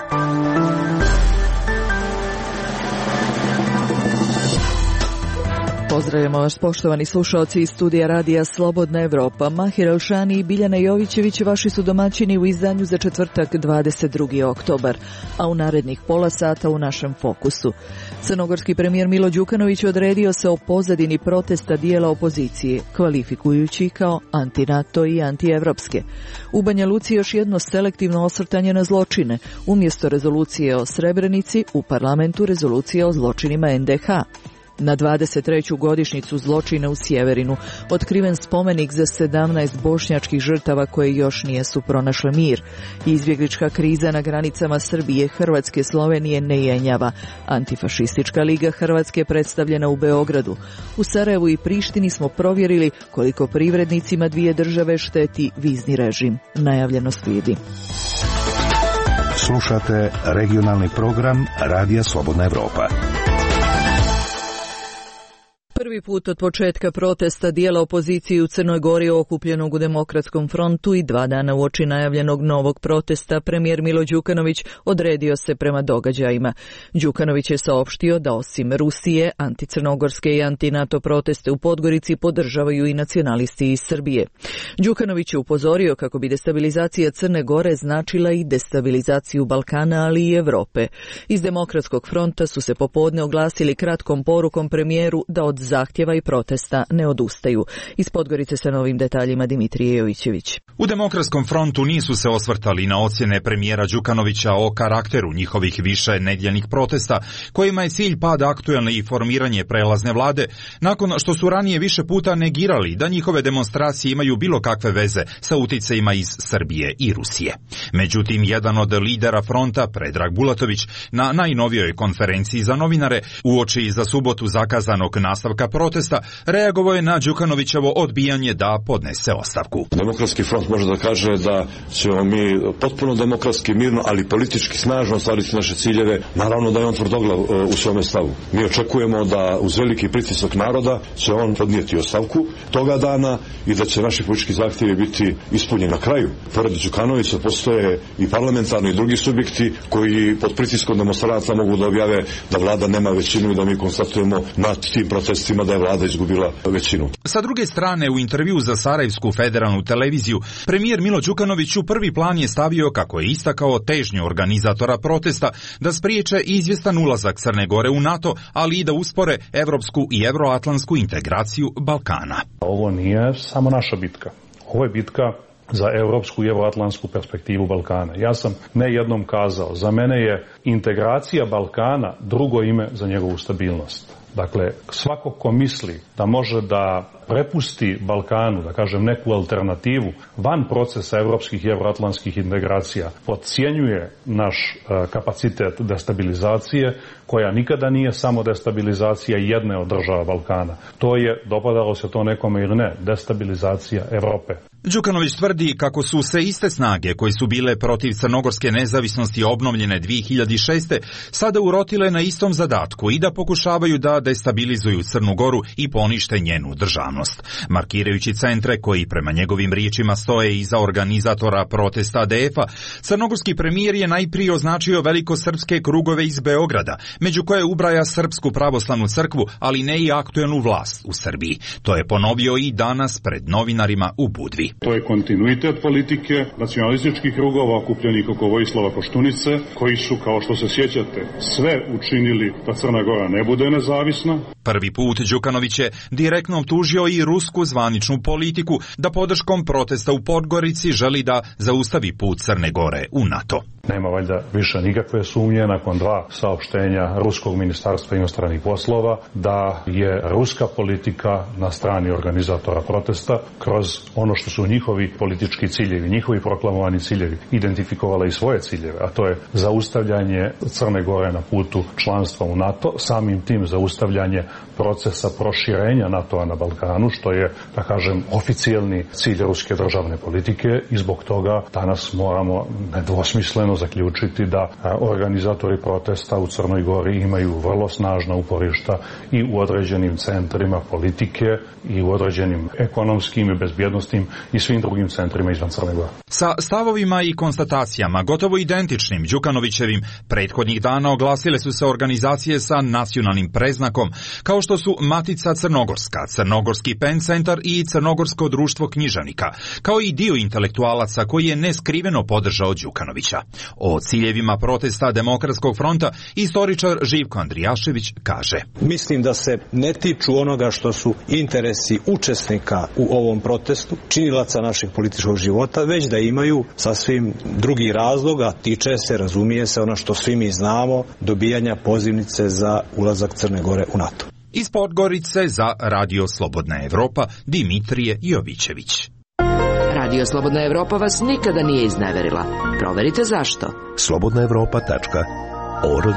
Pozdravljamo vas, poštovani slušalci iz studija Radija Slobodna Evropa. Mahir Elšani i Biljana Jovićević vaši su domaćini u izdanju za četvrtak 22. oktobar, a u narednih pola sata u našem fokusu. Crnogorski premijer Milo Đukanović odredio se o pozadini protesta dijela opozicije, kvalifikujući kao anti-NATO i anti-evropske. U Banja Luci još jedno selektivno osvrtanje na zločine. Umjesto rezolucije o Srebrenici, u parlamentu rezolucija o zločinima NDH. Na 23. godišnjicu zločina u Sjeverinu otkriven spomenik za 17 bošnjačkih žrtava koje još nisu pronašle mir. Izbjeglička kriza na granicama Srbije, Hrvatske, Slovenije ne jenjava. Antifašistička liga Hrvatske predstavljena u Beogradu. U Sarajevu i Prištini smo provjerili koliko privrednicima dvije države šteti vizni režim. Najavljeno slijedi. Slušate regionalni program Radija Slobodna Evropa. Prvi put od početka protesta dijela opozicije u Crnoj Gori okupljenog u Demokratskom frontu i 2 dana uoči najavljenog novog protesta, premijer Milo Đukanović odredio se prema događajima. Đukanović je saopštio da osim Rusije, anticrnogorske i anti-NATO proteste u Podgorici podržavaju i nacionalisti iz Srbije. Đukanović je upozorio kako bi destabilizacija Crne Gore značila i destabilizaciju Balkana, ali i Evrope. Iz Demokratskog fronta su se popodne oglasili kratkom porukom premijeru da od zahtjeva i protesta ne odustaju. Iz Podgorice sa novim detaljima Dimitrije Jovićević. U Demokratskom frontu nisu se osvrtali na ocjene premijera Đukanovića o karakteru njihovih više nedjeljnih protesta, kojima je cilj pad aktuelne i formiranje prelazne vlade, nakon što su ranije više puta negirali da njihove demonstracije imaju bilo kakve veze sa uticajima iz Srbije i Rusije. Međutim, jedan od lidera fronta, Predrag Bulatović, na najnovijoj konferenciji za novinare, uoči za subotu zakazanog nastavka protesta, reagovao je na Đukanovićevo odbijanje da podnese ostavku. Demokratski front može da kaže da ćemo mi potpuno demokratski, mirno, ali politički snažno ostvariti naše ciljeve. Naravno da je on tvrdoglav u svome stavu. Mi očekujemo da uz veliki pritisak naroda će on podnijeti ostavku toga dana i da će naši politički zahtjevi biti ispunjeni. Na kraju, pored Đukanovića postoje i parlamentarni i drugi subjekti koji pod pritiskom demonstranata mogu da objave da vlada nema većinu i da mi konstatujemo nad tim protestima da je vlada izgubila većinu. Sa druge strane, u intervju za Sarajevsku federalnu televiziju, premijer Milo Đukanović u prvi plan je stavio, kako je istakao, težnju organizatora protesta da spriječe izvjestan ulazak Crne Gore u NATO, ali i da uspore evropsku i evroatlantsku integraciju Balkana. Ovo nije samo naša bitka. Ovo je bitka za europsku i evroatlantsku perspektivu Balkana. Ja sam ne jednom kazao, za mene je integracija Balkana drugo ime za njegovu stabilnost. Dakle, svako ko misli da može da prepusti Balkanu, da kažem, neku alternativu van procesa evropskih i evroatlantskih integracija, podcjenjuje naš kapacitet destabilizacije, koja nikada nije samo destabilizacija jedne od država Balkana. To je, dopadalo se to nekome ili ne, destabilizacija Evrope. Đukanović tvrdi kako su se iste snage koje su bile protiv crnogorske nezavisnosti obnovljene 2006. sada urotile na istom zadatku i da pokušavaju da destabilizuju Crnu Goru i ponište njenu državnost. Markirajući centre koji prema njegovim riječima stoje iza organizatora protesta ADF-a, crnogorski premijer je najprije označio velikosrpske krugove iz Beograda, među koje ubraja Srpsku pravoslavnu crkvu, ali ne i aktuelnu vlast u Srbiji. To je ponovio i danas pred novinarima u Budvi. To je kontinuitet politike nacionalističkih krugova okupljenih oko Vojislava Koštunice, koji su, kao što se sjećate, sve učinili da Crna Gora ne bude nezavisna. Prvi put Đukanović je direktno optužio i rusku zvaničnu politiku da podrškom protesta u Podgorici želi da zaustavi put Crne Gore u NATO. Nema valjda više nikakve sumnje nakon 2 saopštenja Ruskog ministarstva inostranih poslova da je ruska politika na strani organizatora protesta kroz ono što su njihovi politički ciljevi, njihovi proklamovani ciljevi, identifikovala i svoje ciljeve, a to je zaustavljanje Crne Gore na putu članstva u NATO, samim tim zaustavljanje procesa proširenja NATO-a na Balkanu, što je, da kažem, oficijelni cilj ruske državne politike i zbog toga danas moramo nedvosmisleno zaključiti da organizatori protesta u Crnoj Gori imaju vrlo snažna uporišta i u određenim centrima politike i u određenim ekonomskim i bezbjednostnim i svim drugim centrima izvan Crne Gore. Sa stavovima i konstatacijama gotovo identičnim Đukanovićevim prethodnih dana oglasile su se organizacije sa nacionalnim preznakom, kao što su Matica Crnogorska, Crnogorski PEN centar i Crnogorsko društvo književnika, kao i dio intelektualaca koji je neskriveno podržao Đukanovića. O ciljevima protesta Demokratskog fronta istoričar Živko Andrijašević kaže: Mislim da se ne tiču onoga što su interesi učesnika u ovom protestu, činilaca našeg političkog života, već da imaju sasvim drugi razlog, a tiče se, razumije se, ono što svi mi znamo, dobijanja pozivnice za ulazak Crne Gore u NATO. Iz Podgorice za Radio Slobodna Evropa Dimitrije Jovićević. Radio Slobodna Evropa vas nikada nije izneverila. Proverite zašto. slobodnaevropa.org.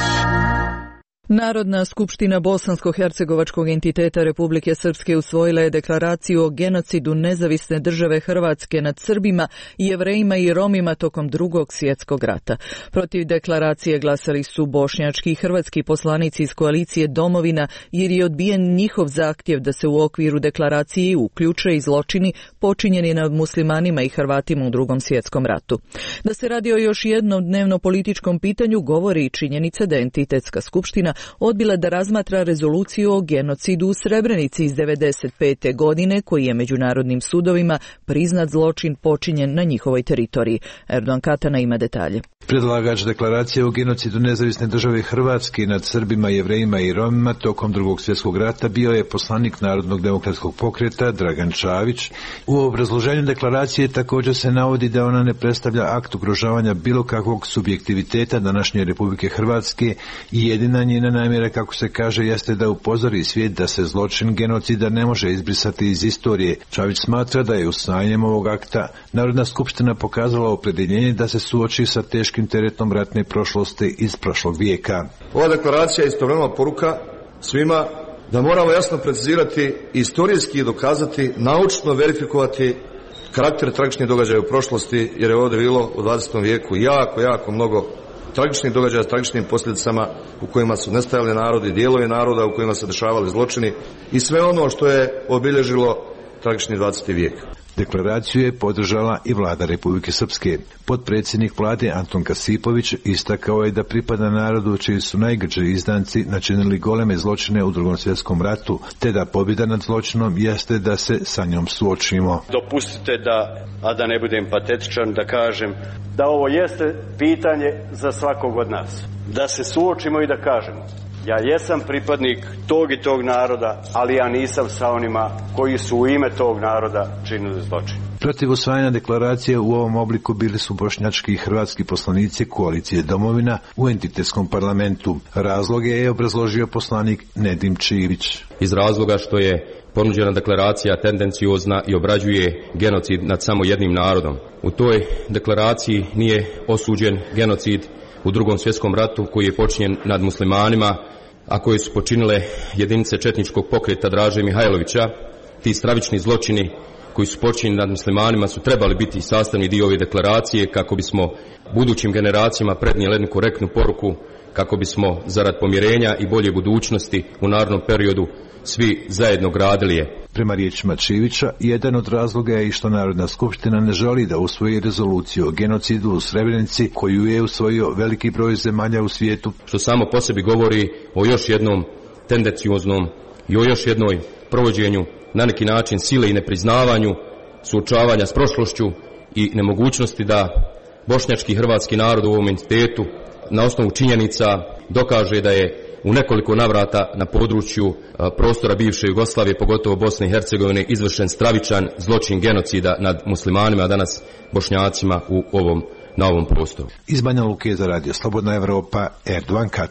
Narodna skupština Bosansko-hercegovačkog entiteta Republike Srpske usvojila je deklaraciju o genocidu nezavisne države Hrvatske nad Srbima, Jevrejima i Romima tokom Drugog svjetskog rata. Protiv deklaracije glasali su bošnjački i hrvatski poslanici iz koalicije Domovina, jer je odbijen njihov zahtjev da se u okviru deklaracije uključe i zločini počinjeni nad muslimanima i Hrvatima u Drugom svjetskom ratu. Da se radi o još jednom dnevno političkom pitanju govori i činjenica da entitetska skupština odbila da razmatra rezoluciju o genocidu u Srebrenici iz 1995. godine, koji je međunarodnim sudovima priznat zločin počinjen na njihovoj teritoriji. Erdogan Katana ima detalje. Predlagač deklaracije o genocidu nezavisne države Hrvatske nad Srbima, Jevrejima i Romima tokom Drugog svjetskog rata bio je poslanik Narodnog demokratskog pokreta Dragan Čavić. U obrazloženju deklaracije također se navodi da ona ne predstavlja akt ugrožavanja bilo kakvog subjektiviteta današnje Republike Hrvatske i jedina njena namjera, kako se kaže, jeste da upozori svijet da se zločin genocida ne može izbrisati iz istorije. Čavić smatra da je usvajanjem ovog akta Narodna skupština pokazala opredjeljenje da se suoči sa teškim teretom ratne prošlosti iz prošlog vijeka. Ova deklaracija je istovremeno poruka svima da moramo jasno precizirati, istorijski dokazati, naučno verifikovati karakter tragičnih događaja u prošlosti, jer je ovdje bilo u 20. vijeku jako mnogo tragičnih događaja s tragičnim posljedicama u kojima su nestajali narodi, dijelovi naroda u kojima se dešavali zločini i sve ono što je obilježilo tragični 20. vijek. Deklaraciju je podržala i vlada Republike Srpske. Potpredsjednik vlade Anton Kasipović istakao je da pripada narodu čiji su najgrđi izdanci načinili goleme zločine u Drugom svjetskom ratu, te da pobjeda nad zločinom jeste da se sa njom suočimo. Dopustite da ne budem patetičan, da kažem da ovo jeste pitanje za svakog od nas. Da se suočimo i da kažemo: ja jesam pripadnik tog i tog naroda, ali ja nisam sa onima koji su u ime tog naroda činili zločin. Protiv usvajanja deklaracije u ovom obliku bili su bošnjački i hrvatski poslanici koalicije Domovina u entitetskom parlamentu. Razloge je obrazložio poslanik Nedim Čivić. Iz razloga što je ponuđena deklaracija tendenciozna i obrađuje genocid nad samo jednim narodom. U toj deklaraciji nije osuđen genocid u Drugom svjetskom ratu koji je počinjen nad muslimanima, a koje su počinile jedinice četničkog pokreta Draže Mihajlovića. Ti stravični zločini koji su počinjeni nad muslimanima su trebali biti sastavni dio ove deklaracije kako bismo budućim generacijama prenijeli jednu korektnu poruku, kako bismo zarad pomirenja i bolje budućnosti u narednom periodu svi zajedno gradili je. Prema riječima Čivića, jedan od razloga je i što Narodna skupština ne želi da usvoji rezoluciju o genocidu u Srebrenici, koju je usvojio veliki broj zemalja u svijetu. Što samo po sebi govori o još jednom tendencioznom i o još jednoj provođenju na neki način sile i nepriznavanju, suočavanja s prošlošću i nemogućnosti da bošnjački i hrvatski narod u ovom entitetu na osnovu činjenica dokaže da je u nekoliko navrata na području prostora bivše Jugoslavije, pogotovo Bosne i Hercegovine, izvršen stravičan zločin genocida nad muslimanima, a danas bošnjacima na ovom prostoru. Iz Banja Luke za Radio Slobodna Evropa, Erdogan Katana.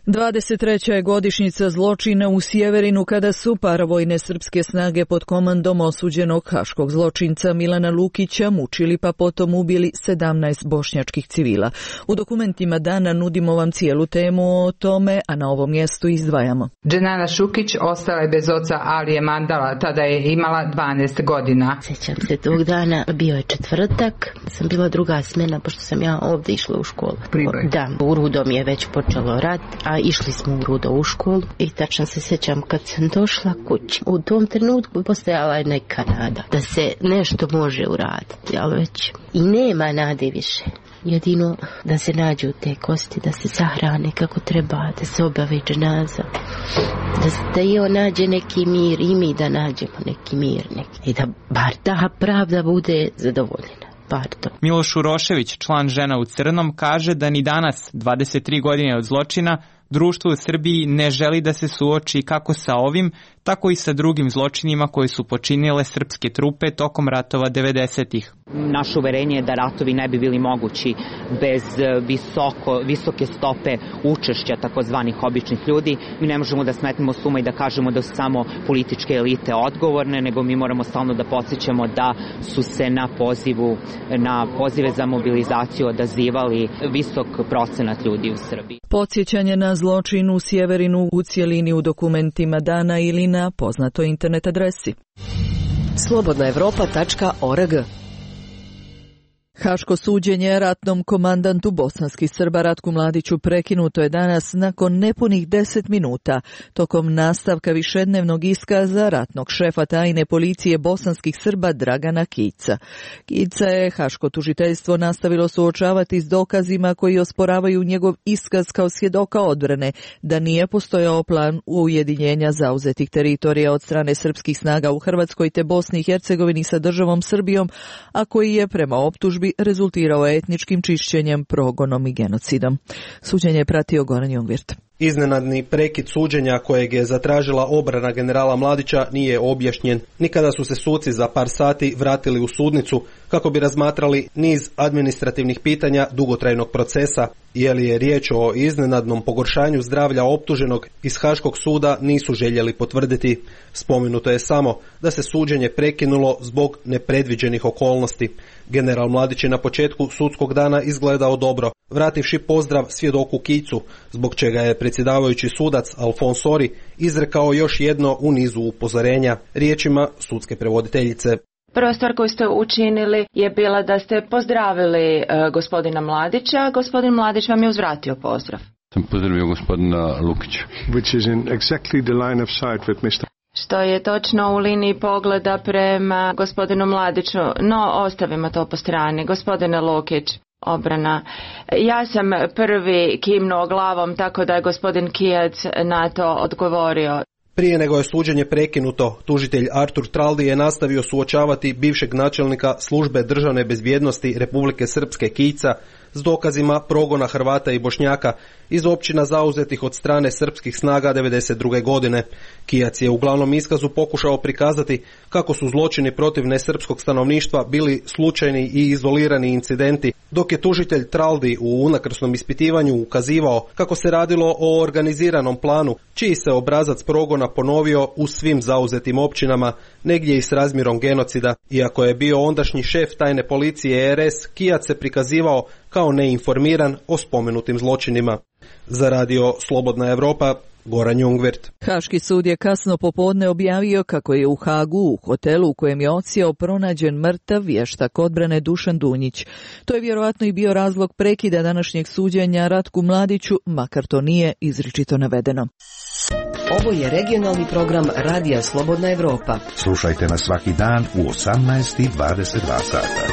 23. je godišnjica zločina u Sjeverinu kada su paravojne srpske snage pod komandom osuđenog haškog zločinca Milana Lukića mučili pa potom ubili 17 bošnjačkih civila. U dokumentima dana nudimo vam cijelu temu o tome, a na ovom mjestu izdvajamo. Dženana Šukić ostala je bez oca Alije Mandala, tada je imala 12 godina. Sjećam se tog dana, bio je četvrtak, sam bila druga smjena pošto sam ja ovdje išla u školu. Priboj. Da, u Rudom je već počelo rat, a išli smo u Rudo u školu i tačno se sjećam kad sam došla kući. U tom trenutku postojala je neka nada da se nešto može uraditi, ali već i nema nade više. Jedino da se nađu te kosti, da se sahrane kako treba, da se obave dženaza, da i on nađe neki mir i mi da nađemo neki mir i da bar ta pravda bude zadovoljena. Miloš Urošević, član Žena u crnom, kaže da ni danas, 23 godine od zločina, društvo u Srbiji ne želi da se suoči kako sa ovim, tako i sa drugim zločinima koje su počinile srpske trupe tokom ratova 90-ih. Naše uverenje je da ratovi ne bi bili mogući bez visoke stope učešća takozvanih običnih ljudi. Mi ne možemo da smetnemo s uma i da kažemo da su samo političke elite odgovorne, nego mi moramo stalno da podsjećamo da su se na pozive za mobilizaciju odazivali visok procenat ljudi u Srbiji. Podsjećanje na zločin u Sjeverinu u cijelini u dokumentima dana ili na poznatoj internet adresi. slobodnaevropa.org. Haško suđenje ratnom komandantu bosanskih Srba Ratku Mladiću prekinuto je danas nakon nepunih 10 minuta tokom nastavka višednevnog iskaza ratnog šefa tajne policije bosanskih Srba Dragana Kica. Kica je haško tužiteljstvo nastavilo suočavati s dokazima koji osporavaju njegov iskaz kao svjedoka odbrane da nije postojao plan ujedinjenja zauzetih teritorija od strane srpskih snaga u Hrvatskoj te Bosni i Hercegovini sa državom Srbijom, a koji je prema optužbi rezultirao etničkim čišćenjem, progonom i genocidom. Suđenje je pratio Goran Jungwirth. Iznenadni prekid suđenja kojeg je zatražila obrana generala Mladića nije objašnjen. Nikada su se suci za par sati vratili u sudnicu kako bi razmatrali niz administrativnih pitanja dugotrajnog procesa. Je li je riječ o iznenadnom pogoršanju zdravlja optuženog iz Haškog suda nisu željeli potvrditi. Spomenuto je samo da se suđenje prekinulo zbog nepredviđenih okolnosti. General Mladić je na početku sudskog dana izgledao dobro, vrativši pozdrav svjedoku Kicu, zbog čega je predsjedavajući sudac Alfons Sori izrekao još jedno u nizu upozorenja, riječima sudske prevoditeljice. Prva stvar koju ste učinili je bila da ste pozdravili gospodina Mladića. Gospodin Mladić vam je uzvratio pozdrav. Sam pozdravio gospodina Lukića. Which is in exactly the line of sight with Mr. Što je točno u liniji pogleda prema gospodinu Mladiću, no ostavimo to po strani. Gospodine Lukić, obrana. Ja sam prvi kimnuo glavom, tako da je gospodin Kijac na to odgovorio. Prije nego je suđenje prekinuto, tužitelj Artur Traldi je nastavio suočavati bivšeg načelnika službe državne bezbjednosti Republike Srpske Kica s dokazima progona Hrvata i Bošnjaka iz općina zauzetih od strane srpskih snaga 1992. godine. Kijac je u glavnom iskazu pokušao prikazati kako su zločini protiv nesrpskog stanovništva bili slučajni i izolirani incidenti, dok je tužitelj Traldi u unakrsnom ispitivanju ukazivao kako se radilo o organiziranom planu, čiji se obrazac progona ponovio u svim zauzetim općinama, negdje i s razmjerom genocida. Iako je bio ondašnji šef tajne policije RS, Kijac se prikazivao kao neinformiran o spomenutim zločinima. Za radio Slobodna Evropa, Goran Jungwirth. Haški sud je kasno popodne objavio kako je u Hagu, u hotelu u kojem je odsjeo, pronađen mrtav vještak odbrane Dušan Dunjić. To je vjerojatno i bio razlog prekida današnjeg suđenja Ratku Mladiću, makar to nije izričito navedeno. Ovo je regionalni program Radija Slobodna Evropa. Slušajte nas svaki dan u 18:22 sata.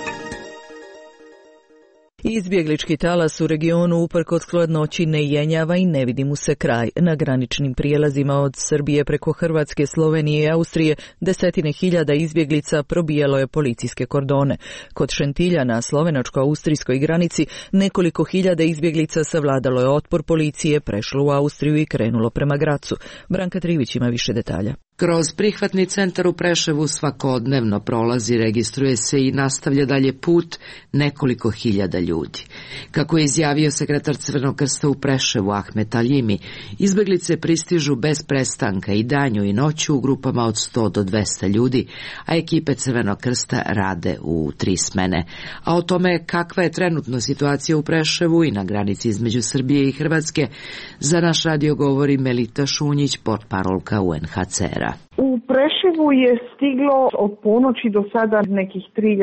Izbjeglički talas u regionu uprkos hladnoći ne jenjava i ne vidi mu se kraj. Na graničnim prijelazima od Srbije preko Hrvatske, Slovenije i Austrije desetine hiljada izbjeglica probijalo je policijske kordone. Kod Šentilja na slovenačko-austrijskoj granici nekoliko hiljada izbjeglica savladalo je otpor policije, prešlo u Austriju i krenulo prema Gracu. Branka Trivić ima više detalja. Kroz prihvatni centar u Preševu svakodnevno prolazi, registruje se i nastavlja dalje put nekoliko hiljada ljudi. Kako je izjavio sekretar Crvenog krsta u Preševu Ahmet Aljimi, izbeglice pristižu bez prestanka i danju i noću u grupama od 100 do 200 ljudi, a ekipe Crvenog krsta rade u 3 smene. A o tome kakva je trenutno situacija u Preševu i na granici između Srbije i Hrvatske, za naš radio govori Melita Šunjić, portparolka UNHCR-a. U Preševu je stiglo od ponoći do sada nekih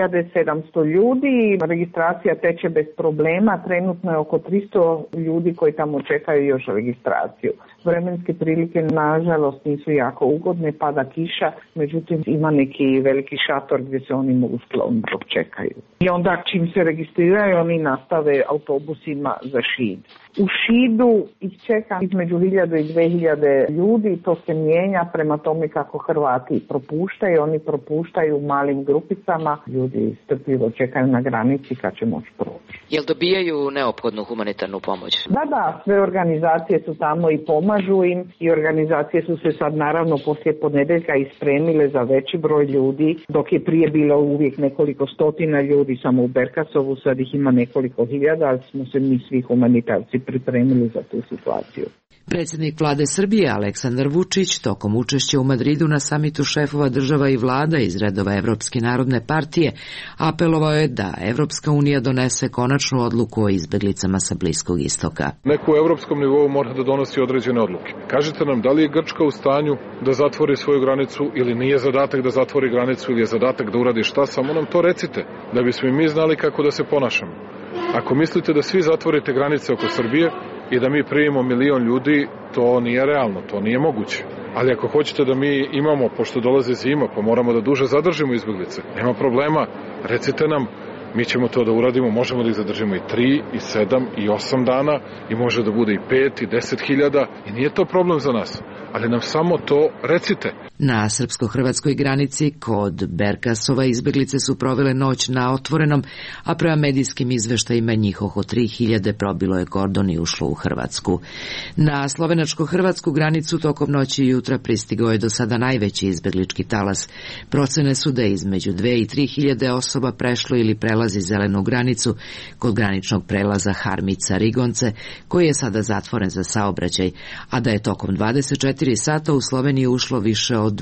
3700 ljudi, registracija teče bez problema, trenutno je oko 300 ljudi koji tamo čekaju još registraciju. Vremenske prilike nažalost nisu jako ugodne, pada kiša, međutim ima neki veliki šator gdje se oni mogu skloniti dok čekaju. I onda čim se registriraju oni nastave autobusima za Šid. U Šidu ih čeka između 1000 i 2000 ljudi, to se mijenja prema tome kako Hrvati propuštaju, oni propuštaju u malim grupicama, ljudi strpljivo čekaju na granici kad će moći proći. Jel dobijaju neophodnu humanitarnu pomoć? Da, sve organizacije su tamo i pomažu im i organizacije su se sad naravno poslije ponedeljka ispremile za veći broj ljudi, dok je prije bilo uvijek nekoliko stotina ljudi samo u Berkasovu, sad ih ima nekoliko hiljada, ali smo se mi svi humanitarci pripremili za tu situaciju. Predsjednik vlade Srbije Aleksandar Vučić tokom učešća u Madridu na samitu šefova država i vlada iz redova Evropske narodne partije apelovao je da Evropska unija donese konačnu odluku o izbeglicama sa Bliskog istoka. Neko u evropskom nivou mora da donosi određene odluke. Kažite nam, da li je Grčka u stanju da zatvori svoju granicu ili nije zadatak da zatvori granicu ili je zadatak da uradi šta, samo nam to recite, da bismo i mi znali kako da se ponašamo. Ako mislite da svi zatvorite granice oko Srbije i da mi primimo 1 milion ljudi, to nije realno, to nije moguće. Ali ako hoćete da mi imamo, pošto dolaze zima, pa moramo da duže zadržimo izbeglice, nema problema, recite nam, mi ćemo to da uradimo, možemo da ih zadržimo i 3, i 7, i 8 dana, i može da bude i 5, i 10.000, i nije to problem za nas. Ali nam samo to recite. Na srpsko-hrvatskoj granici kod Berkasova izbeglice su provele noć na otvorenom, a prema medijskim izveštajima njih oko 3000 probilo je kordon i ušlo u Hrvatsku. Na slovenačko-hrvatsku granicu tokom noći i jutra pristigao je do sada najveći izbeglički talas. Procene su da je između 2 i 3000 osoba prešlo ili prelazi zelenu granicu kod graničnog prelaza Harmica-Rigonce, koji je sada zatvoren za saobraćaj, a da je tokom 24 sata u Sloveniju ušlo više od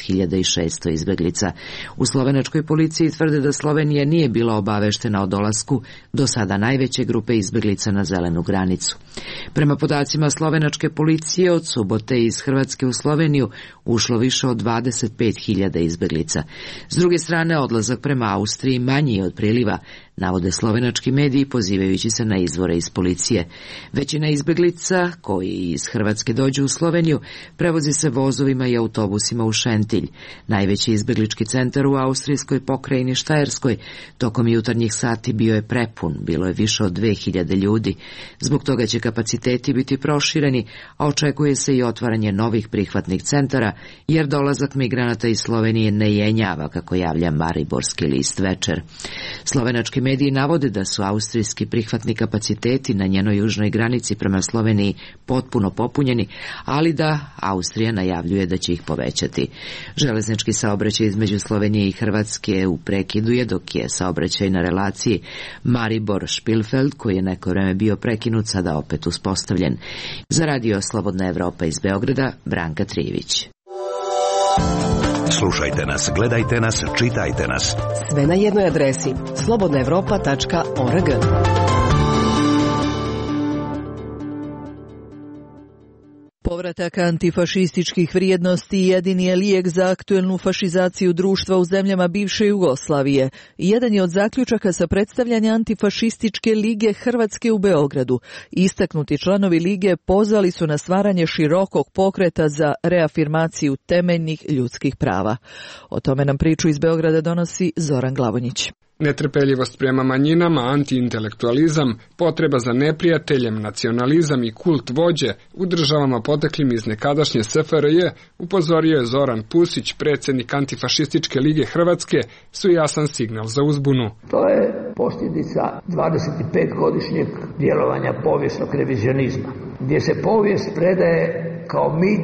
12.600 izbeglica. U slovenačkoj policiji tvrde da Slovenija nije bila obaveštena o dolasku do sada najveće grupe izbeglica na zelenu granicu. Prema podacima slovenačke policije, od subote iz Hrvatske u Sloveniju ušlo više od 25.000 izbeglica. S druge strane, odlazak prema Austriji manji od priliva, navode slovenački mediji pozivajući se na izvore iz policije. Većina izbeglica koji iz Hrvatske dođu u Sloveniju prevozi se vozovima i autobusima u Šentilj. Najveći izbeglički centar u austrijskoj pokrajini Štajerskoj tokom jutarnjih sati bio je prepun, bilo je više od 2000 ljudi. Zbog toga će kapaciteti biti prošireni, a očekuje se i otvaranje novih prihvatnih centara, jer dolazak migranata iz Slovenije ne jenjava, kako javlja Mariborski list Večer. Slovenački mediji navode da su austrijski prihvatni kapaciteti na njenoj južnoj granici prema Sloveniji potpuno popunjeni, ali da Austrija najavljuje da će ih povećati. Železnički saobraćaj između Slovenije i Hrvatske u prekidu je, dok je saobraćaj na relaciji Maribor-Špilfeld, koji je neko vreme bio prekinut, sada opet uspostavljen. Za radio Slobodna Evropa iz Beograda, Branka Trijević. Slušajte nas, gledajte nas, čitajte nas. Sve na jednoj adresi slobodnaevropa.org. Povratak antifašističkih vrijednosti jedini je lijek za aktuelnu fašizaciju društva u zemljama bivše Jugoslavije. Jedan je od zaključaka sa predstavljanja antifašističke lige Hrvatske u Beogradu. Istaknuti članovi lige pozvali su na stvaranje širokog pokreta za reafirmaciju temeljnih ljudskih prava. O tome nam priču iz Beograda donosi Zoran Glavonjić. Netrpeljivost prema manjinama, antiintelektualizam, potreba za neprijateljem, nacionalizam i kult vođe u državama poteklim iz nekadašnje SFRJ, upozorio je Zoran Pusić, predsjednik Antifašističke lige Hrvatske, su jasan signal za uzbunu. To je posljedica 25-godišnjeg djelovanja povijesnog revizionizma, gdje se povijest predaje kao mit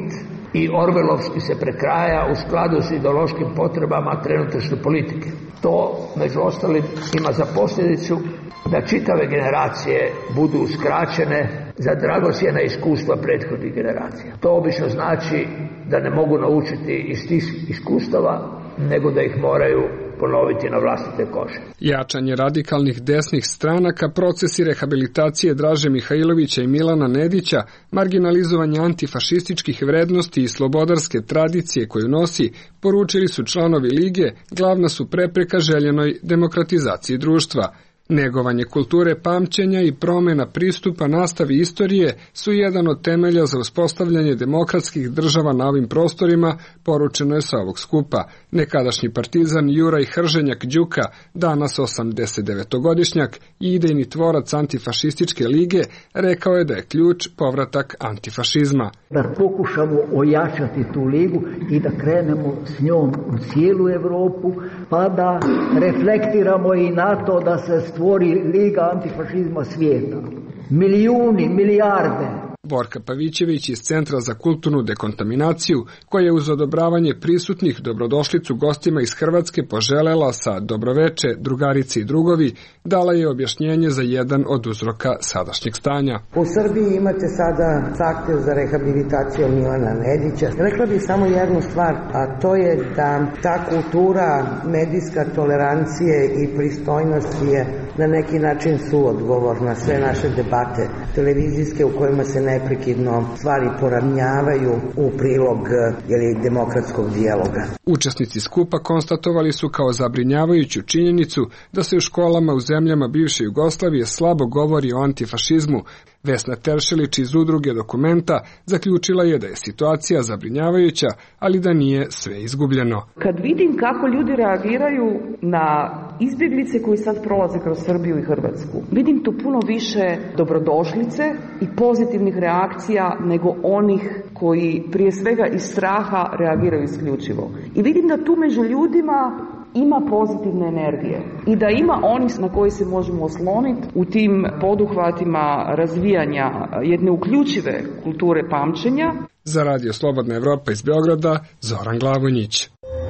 i orvelovski se prekraja u skladu s ideološkim potrebama trenutačne politike. To, među ostalim, ima za posljedicu da čitave generacije budu uskraćene za dragocjena iskustva prethodnih generacija. To obično znači da ne mogu naučiti iz tih iskustava, nego da ih moraju ponoviti na vlastite kože. Jačanje radikalnih desnih stranaka, procesi rehabilitacije Draže Mihajlovića i Milana Nedića, marginalizovanje antifašističkih vrednosti i slobodarske tradicije koju nosi, poručili su članovi Lige, glavna su prepreka željenoj demokratizaciji društva. Negovanje kulture pamćenja i promjena pristupa nastavi istorije su jedan od temelja za uspostavljanje demokratskih država na ovim prostorima, poručeno je sa ovog skupa. Nekadašnji partizan Juraj Hrženjak Đuka, danas 89-godišnjak i idejni tvorac antifašističke lige, rekao je da je ključ povratak antifašizma. Da pokušamo ojačati tu ligu i da krenemo s njom u cijelu Europu, pa da reflektiramo i na to da se stvori Liga antifašizma svijeta. Milijuni, milijarde. Borka Pavićević iz Centra za kulturnu dekontaminaciju, koja je uz odobravanje prisutnih dobrodošlicu gostima iz Hrvatske poželela sa dobroveče, drugarice i drugovi, dala je objašnjenje za jedan od uzroka sadašnjeg stanja. U Srbiji imate sada zahtev za rehabilitaciju Milana Nedića. Rekla bih samo jednu stvar, a to je da ta kultura medijska tolerancije i pristojnosti je na neki način suodgovor na sve naše debate televizijske u kojima se neprekidno stvari poravnjavaju u prilog demokratskog dijaloga. Učesnici skupa konstatovali su kao zabrinjavajuću činjenicu da se u školama u zemljama bivše Jugoslavije slabo govori o antifašizmu. Vesna Teršelić iz udruge Dokumenta zaključila je da je situacija zabrinjavajuća, ali da nije sve izgubljeno. Kad vidim kako ljudi reagiraju na izbjeglice koji sad prolaze kroz Srbiju i Hrvatsku, vidim tu puno više dobrodošlice i pozitivnih reakcija nego onih koji prije svega iz straha reagiraju isključivo. I vidim da tu među ljudima ima pozitivne energije i da ima onih na koji se možemo osloniti u tim poduhvatima razvijanja jedne uključive kulture pamćenja. Za Radio Slobodna Evropa iz Beograda, Zoran Glavonjić.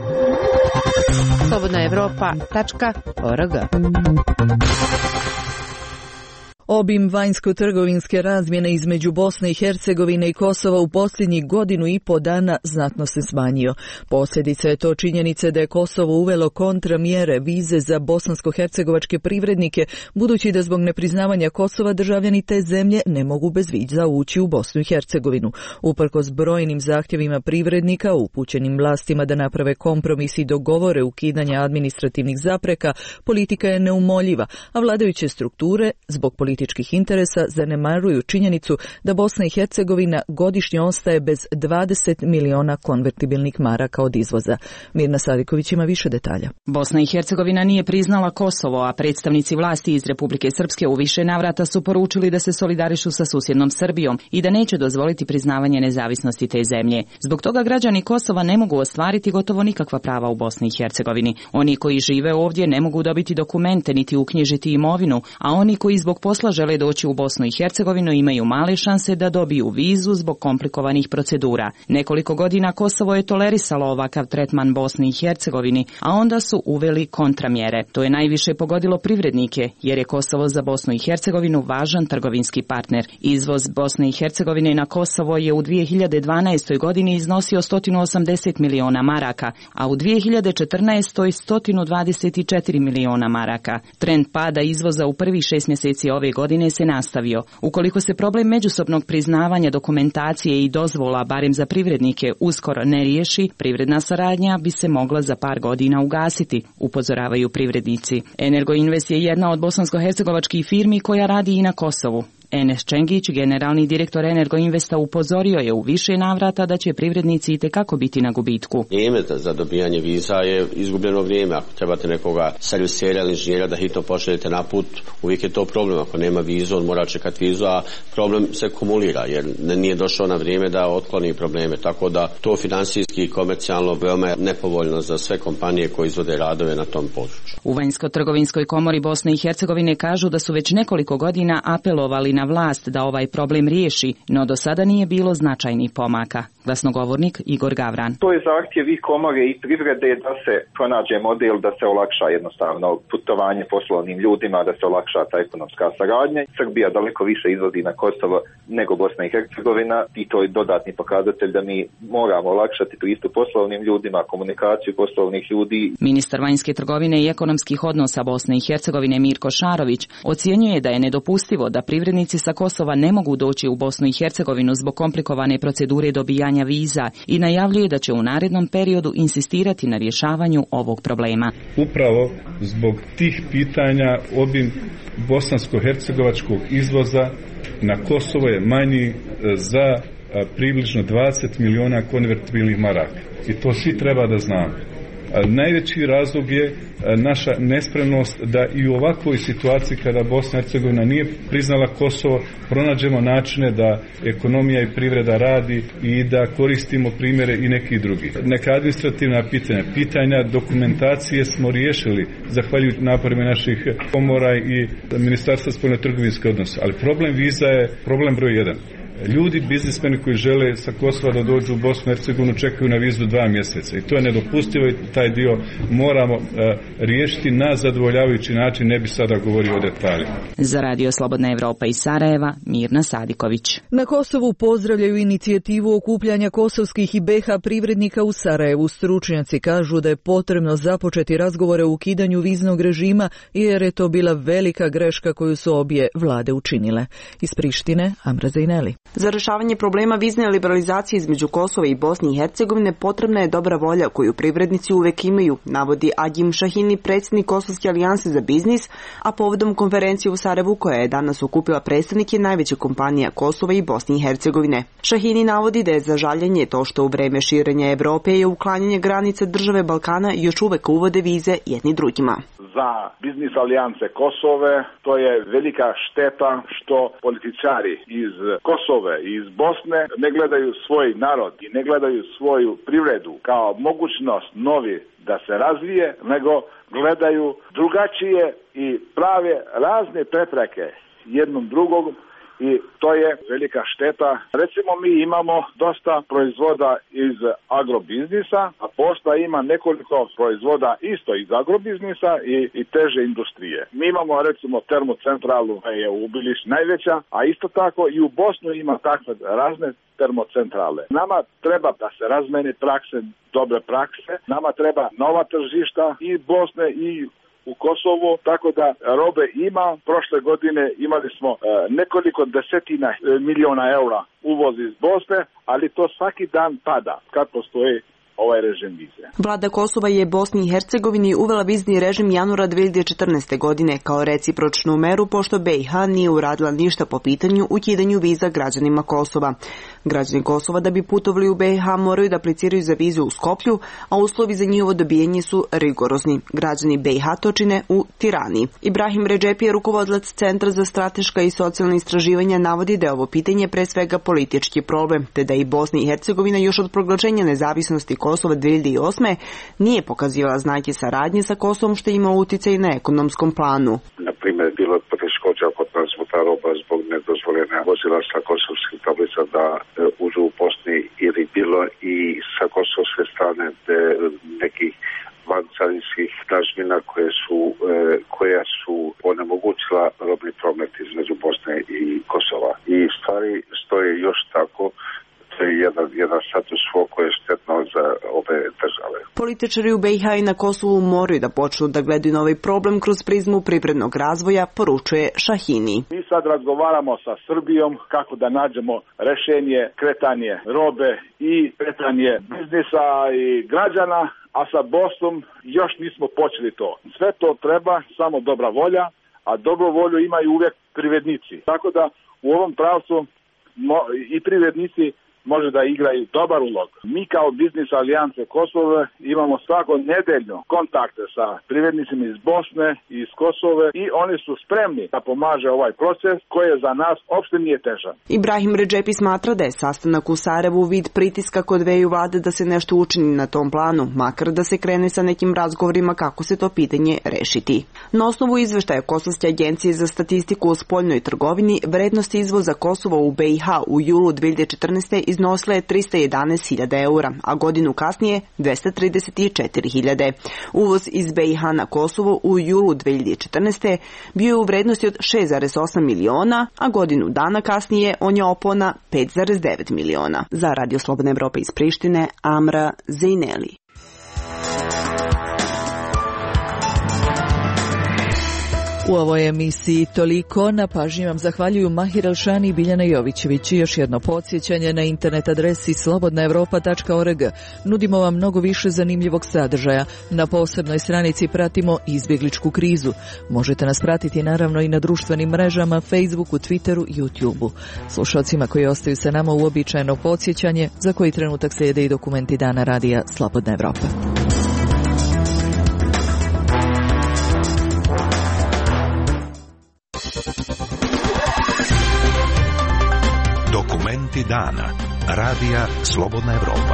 slobodnaevropa.org. Obim vanjsko-trgovinske razmjene između Bosne i Hercegovine i Kosova u posljednjih godinu i po dana znatno se smanjio. Posljedica je to činjenice da je Kosovo uvelo kontramjere vize za bosansko-hercegovačke privrednike, budući da zbog nepriznavanja Kosova državljani te zemlje ne mogu bez viza ući u Bosnu i Hercegovinu. Uprkos brojnim zahtjevima privrednika upućenim vlastima da naprave kompromis i dogovore ukidanja administrativnih zapreka, politika je neumoljiva, a vladajuće strukture zbog političkih interesa zanemaruju činjenicu da Bosna i Hercegovina godišnje ostaje bez 20 miliona konvertibilnih maraka od izvoza. Mirna Sadiković ima više detalja. Bosna i Hercegovina nije priznala Kosovo, a predstavnici vlasti iz Republike Srpske u više navrata su poručili da se solidarišu sa susjednom Srbijom i da neće dozvoliti priznavanje nezavisnosti te zemlje. Zbog toga građani Kosova ne mogu ostvariti gotovo nikakva prava u Bosni i Hercegovini. Oni koji žive ovdje ne mogu dobiti dokumente niti uknjižiti imovinu, a oni koji zbog posla žele doći u Bosnu i Hercegovinu imaju male šanse da dobiju vizu zbog komplikovanih procedura. Nekoliko godina Kosovo je tolerisalo ovakav tretman Bosni i Hercegovini, a onda su uveli kontramjere. To je najviše pogodilo privrednike, jer je Kosovo za Bosnu i Hercegovinu važan trgovinski partner. Izvoz Bosne i Hercegovine na Kosovo je u 2012. godini iznosio 180 miliona maraka, a u 2014. 124 miliona maraka. Trend pada izvoza u prvih 6 mjeseci ove godine se nastavio. Ukoliko se problem međusobnog priznavanja dokumentacije i dozvola, barem za privrednike, uskoro ne riješi, privredna saradnja bi se mogla za par godina ugasiti, upozoravaju privrednici. Energoinvest je jedna od bosansko-hercegovačkih firmi koja radi i na Kosovu. Enes Čengić, generalni direktor Energoinvesta, upozorio je u više navrata da će privrednici itekako biti na gubitku. Vrijeme za dobijanje viza je izgubljeno vrijeme. Ako trebate nekoga servisera ili inženjera da hitno pošaljete na put, uvijek je to problem. Ako nema vizu, on mora čekati vizu, a problem se kumulira jer nije došao na vrijeme da otkloni probleme. Tako da to finansijski i komercijalno veoma je nepovoljno za sve kompanije koje izvode radove na tom području. U Vanjsko-trgovinskoj komori Bosne i Hercegovine kažu da su već nekoliko godina apelovali na na vlast da ovaj problem riješi, no do sada nije bilo značajnih pomaka. Glasnogovornik Igor Gavran. To je zahtjev i komore i privrede da se pronađe model da se olakša jednostavno putovanje poslovnim ljudima, da se olakša ta ekonomska saradnja. Srbija daleko više izvozi na Kosovo nego Bosna i Hercegovina i to je dodatni pokazatelj da mi moramo olakšati pristup poslovnim ljudima, komunikaciju poslovnih ljudi. Ministar vanjske trgovine i ekonomskih odnosa Bosne i Hercegovine Mirko Šarović ocjenjuje da je nedopustivo da privrednici sa Kosova ne mogu doći u Bosnu i Hercegovinu zbog komplikovane procedure dobijanja viza i najavljuje da će u narednom periodu insistirati na rješavanju ovog problema. Upravo zbog tih pitanja obim bosansko-hercegovačkog izvoza na Kosovo je manji za približno 20 miliona konvertibilnih maraka. I to svi treba da znamo. Najveći razlog je naša nespremnost da i u ovakvoj situaciji kada Bosna i Hercegovina nije priznala Kosovo, pronađemo načine da ekonomija i privreda radi i da koristimo primjere i nekih drugih. Neka administrativna pitanja dokumentacije smo riješili zahvaljujući naporima naših komora i Ministarstva spoljnotrgovinskih odnosa, ali problem viza je problem broj 1. Ljudi, biznismeni koji žele sa Kosova da dođu u Bosnu i Hercegovinu čekaju na vizu 2 mjeseca i to je nedopustivo i taj dio moramo riješiti na zadovoljavajući način, ne bi sada govorio o detaljima. Za Radio Slobodna Evropa iz Sarajeva, Mirna Sadiković. Na Kosovu pozdravljaju inicijativu okupljanja kosovskih i BiH privrednika u Sarajevu. Stručnjaci kažu da je potrebno započeti razgovore o ukidanju viznog režima jer je to bila velika greška koju su obje vlade učinile. Iz Prištine, Amra Zejneli. Za rješavanje problema vizne liberalizacije između Kosova i Bosne i Hercegovine potrebna je dobra volja koju privrednici uvek imaju, navodi Agim Šahini, predsjednik Kosovske alijanse za biznis, a povodom konferencije u Sarajevu koja je danas okupila predstavnike najvećih kompanija Kosova i Bosne i Hercegovine. Šahini navodi da je za žaljenje to što u vreme širenja Evrope i uklanjanje granice države Balkana još uvek uvode vize jedni drugima. Za biznis alijanse Kosove to je velika šteta što političari iz Kosove i iz Bosne ne gledaju svoj narod i ne gledaju svoju privredu kao mogućnost novi da se razvije, nego gledaju drugačije i prave razne prepreke jednom drugog. I to je velika šteta. Recimo mi imamo dosta proizvoda iz agrobiznisa, a pošta ima nekoliko proizvoda isto iz agrobiznisa i teže industrije. Mi imamo recimo termocentralu je u Biliš najveća, a isto tako i u Bosnu ima takve razne termocentrale. Nama treba da se razmene prakse, dobre prakse. Nama treba nova tržišta i Bosne i u Kosovu, tako da robe ima. Prošle godine imali smo nekoliko desetina miliona eura uvoz iz Bosne, ali to svaki dan pada kad postoji ovaj režim vize. Vlada Kosova je Bosni i Hercegovini uvela vizni režim januara 2014. godine kao recipročnu meru, pošto BiH nije uradila ništa po pitanju ukidanju viza građanima Kosova. Građani Kosova da bi putovali u BiH moraju da apliciraju za vizu u Skoplju, a uslovi za njihovo dobijanje su rigorozni. Građani BiH to čine u Tirani. Ibrahim Redžepi, rukovodilac Centra za strateška i socijalna istraživanja, navodi da je ovo pitanje pre svega politički problem, te da i Bosna i Hercegovina još od proglašenja nezavisnosti Kosova 2008. nije pokazivala znake saradnje sa Kosovom, što ima uticaj na ekonomskom planu. Na primjer, bilo je poteškoća kod transporta roba zbog nedozvoljene vozila sa kosovskih tablica da uđu u Bosni, ili bilo i sa kosovske strane nekih vancarinskih dažbina koja su onemogućila robni promet između Bosne i Kosova. I stvari stoje još tako. To je jedan status quo koji je štetno za obe države. Političari u BiH i na Kosovu moraju da počnu da gledaju na ovaj problem kroz prizmu privrednog razvoja, poručuje Šahini. Mi sad razgovaramo sa Srbijom kako da nađemo rešenje, kretanje robe i kretanje biznisa i građana, a sa Bosnom još nismo počeli to. Sve to treba, samo dobra volja, a dobru volju imaju uvijek privrednici. Tako da u ovom pravcu i privrednici može da igraju dobar ulog. Mi kao Biznis Alijance Kosovo imamo svakodnedeljno kontakte sa privrednicima iz Bosne i iz Kosove i oni su spremni da pomaže ovaj proces koji je za nas uopšte nije težak. Ibrahim Redžepi smatra da je sastanak u Sarajevu vid pritiska kod dveju vlade da se nešto učini na tom planu, makar da se krene sa nekim razgovorima kako se to pitanje rešiti. Na osnovu izveštaja Kosovske agencije za statistiku o spoljnoj trgovini, vrednost izvoza Kosova u BiH u julu 2014. iznosila je 311.000 eura, a godinu kasnije 234.000. Uvoz iz BiH na Kosovo u julu 2014. bio je u vrednosti od 6,8 miliona, a godinu dana kasnije on je opao na 5,9 miliona. Za Radio Slobodna Evropa iz Prištine, Amra Zejneli. U ovoj emisiji toliko. Na pažnji vam zahvaljuju Mahir Elšani i Biljana Jovićević. Još jedno podsjećanje na internet adresi slobodnaevropa.org. Nudimo vam mnogo više zanimljivog sadržaja. Na posebnoj stranici pratimo izbjegličku krizu. Možete nas pratiti naravno i na društvenim mrežama, Facebooku, Twitteru i YouTubeu. Slušalcima koji ostaju sa nama uobičajeno podsjećanje, za koji trenutak slijede i dokumenti dana radija Slobodna Evropa. Dokumenti dana. Radija Slobodna Evropa.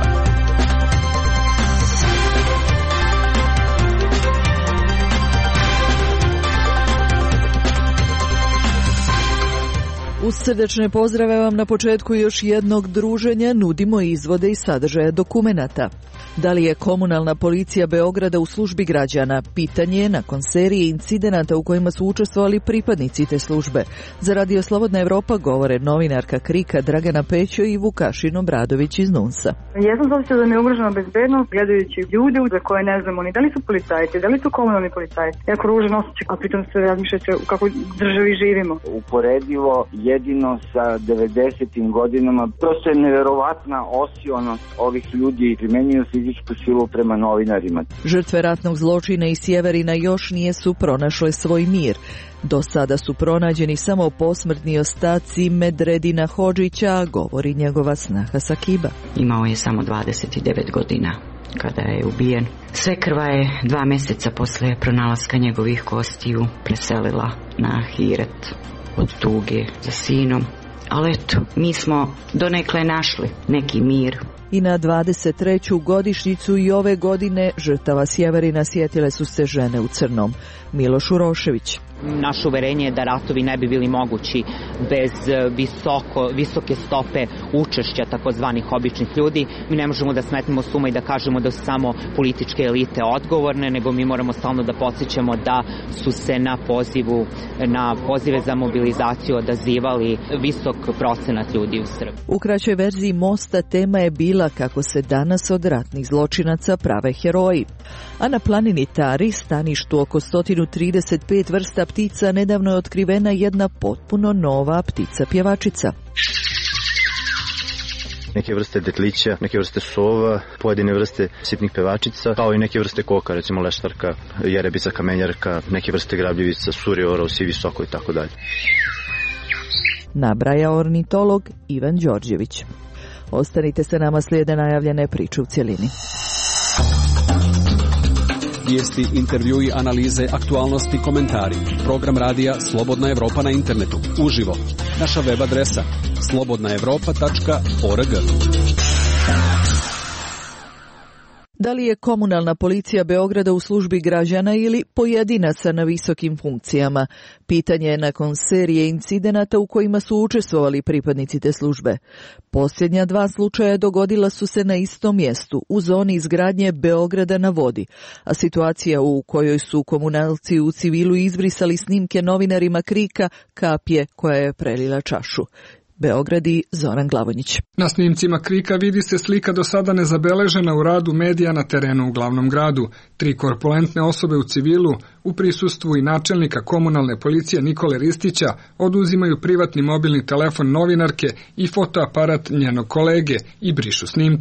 Uz srdečne pozdrave vam na početku još jednog druženja nudimo izvode i sadržaja dokumenata. Da li je komunalna policija Beograda u službi građana? Pitanje je nakon serije incidenata u kojima su učestvovali pripadnici te službe. Za Radio Slobodna Evropa govore novinarka Krika Dragana Pećo i Vukašin Obradović iz NUNS-a. Ja sam zavisila da mi je ugrožena bezbednost gledajući ljude za koje ne znamo ni da li su policajci, da li su komunalni policajci. Jako ružan osjećaj, a pritom se razmišljate u kakvoj državi živimo. Uporedivo jedino sa 90. godinama. Prosto je neverovatna osionost ovih ljudi, primenjuju fizičku silu prema novinarima. Žrtve ratnog zločina iz Sjeverina još nijesu pronašle svoj mir. Do sada su pronađeni samo posmrtni ostaci Medredina Hodžića, govori njegova snaha Sakiba. Imao je samo 29 godina kada je ubijen. Svekrva je 2 mjeseca posle pronalaska njegovih kostiju preselila na Hiret od tuge za sinom. Ali eto, mi smo donekle našli neki mir. I na 23. godišnjicu i ove godine žrtava Sjeverina sjetile su se žene u crnom. Miloš Urošević. Naše uverenje je da ratovi ne bi bili mogući bez visoke stope učešća takozvanih običnih ljudi. Mi ne možemo da smetnemo s uma i da kažemo da su samo političke elite odgovorne, nego mi moramo stalno da podsjećamo da su se na pozive za mobilizaciju odazivali visok procenat ljudi u Srbiji. U kraćoj verziji Mosta tema je bila kako se danas od ratnih zločinaca prave heroji. A na planini Tari, staništu oko 135 vrsta ptica, nedavno je otkrivena jedna potpuno nova ptica pjevačica. Neke vrste detlića, neke vrste sova, pojedine vrste sitnih pevačica, kao i neke vrste koka, recimo leštarka, jerebica, kamenjarka, neke vrste grabljivica, suri, orao, sivi soko i tako dalje. Nabraja ornitolog Ivan Đorđević. Ostanite sa nama, slijede najavljene priče u cjelini. Vijesti, intervjui, analize, aktualnosti, komentari. Program radija Slobodna Evropa na internetu. Uživo. Naša web adresa slobodnaevropa.org. Da li je komunalna policija Beograda u službi građana ili pojedinaca na visokim funkcijama? Pitanje je nakon serije incidenata u kojima su učestvovali pripadnici te službe. Posljednja 2 slučaja dogodila su se na istom mjestu, u zoni izgradnje Beograda na vodi, a situacija u kojoj su komunalci u civilu izbrisali snimke novinarima Krika kap je koja je prelila čašu. Beograd i Zoran Glavonjić. Na snimcima Krika vidi se slika do sada nezabeležena u radu medija na terenu u glavnom gradu. 3 korpulentne osobe u civilu, u prisustvu i načelnika komunalne policije Nikole Ristića, oduzimaju privatni mobilni telefon novinarke i fotoaparat njenog kolege i brišu snimke.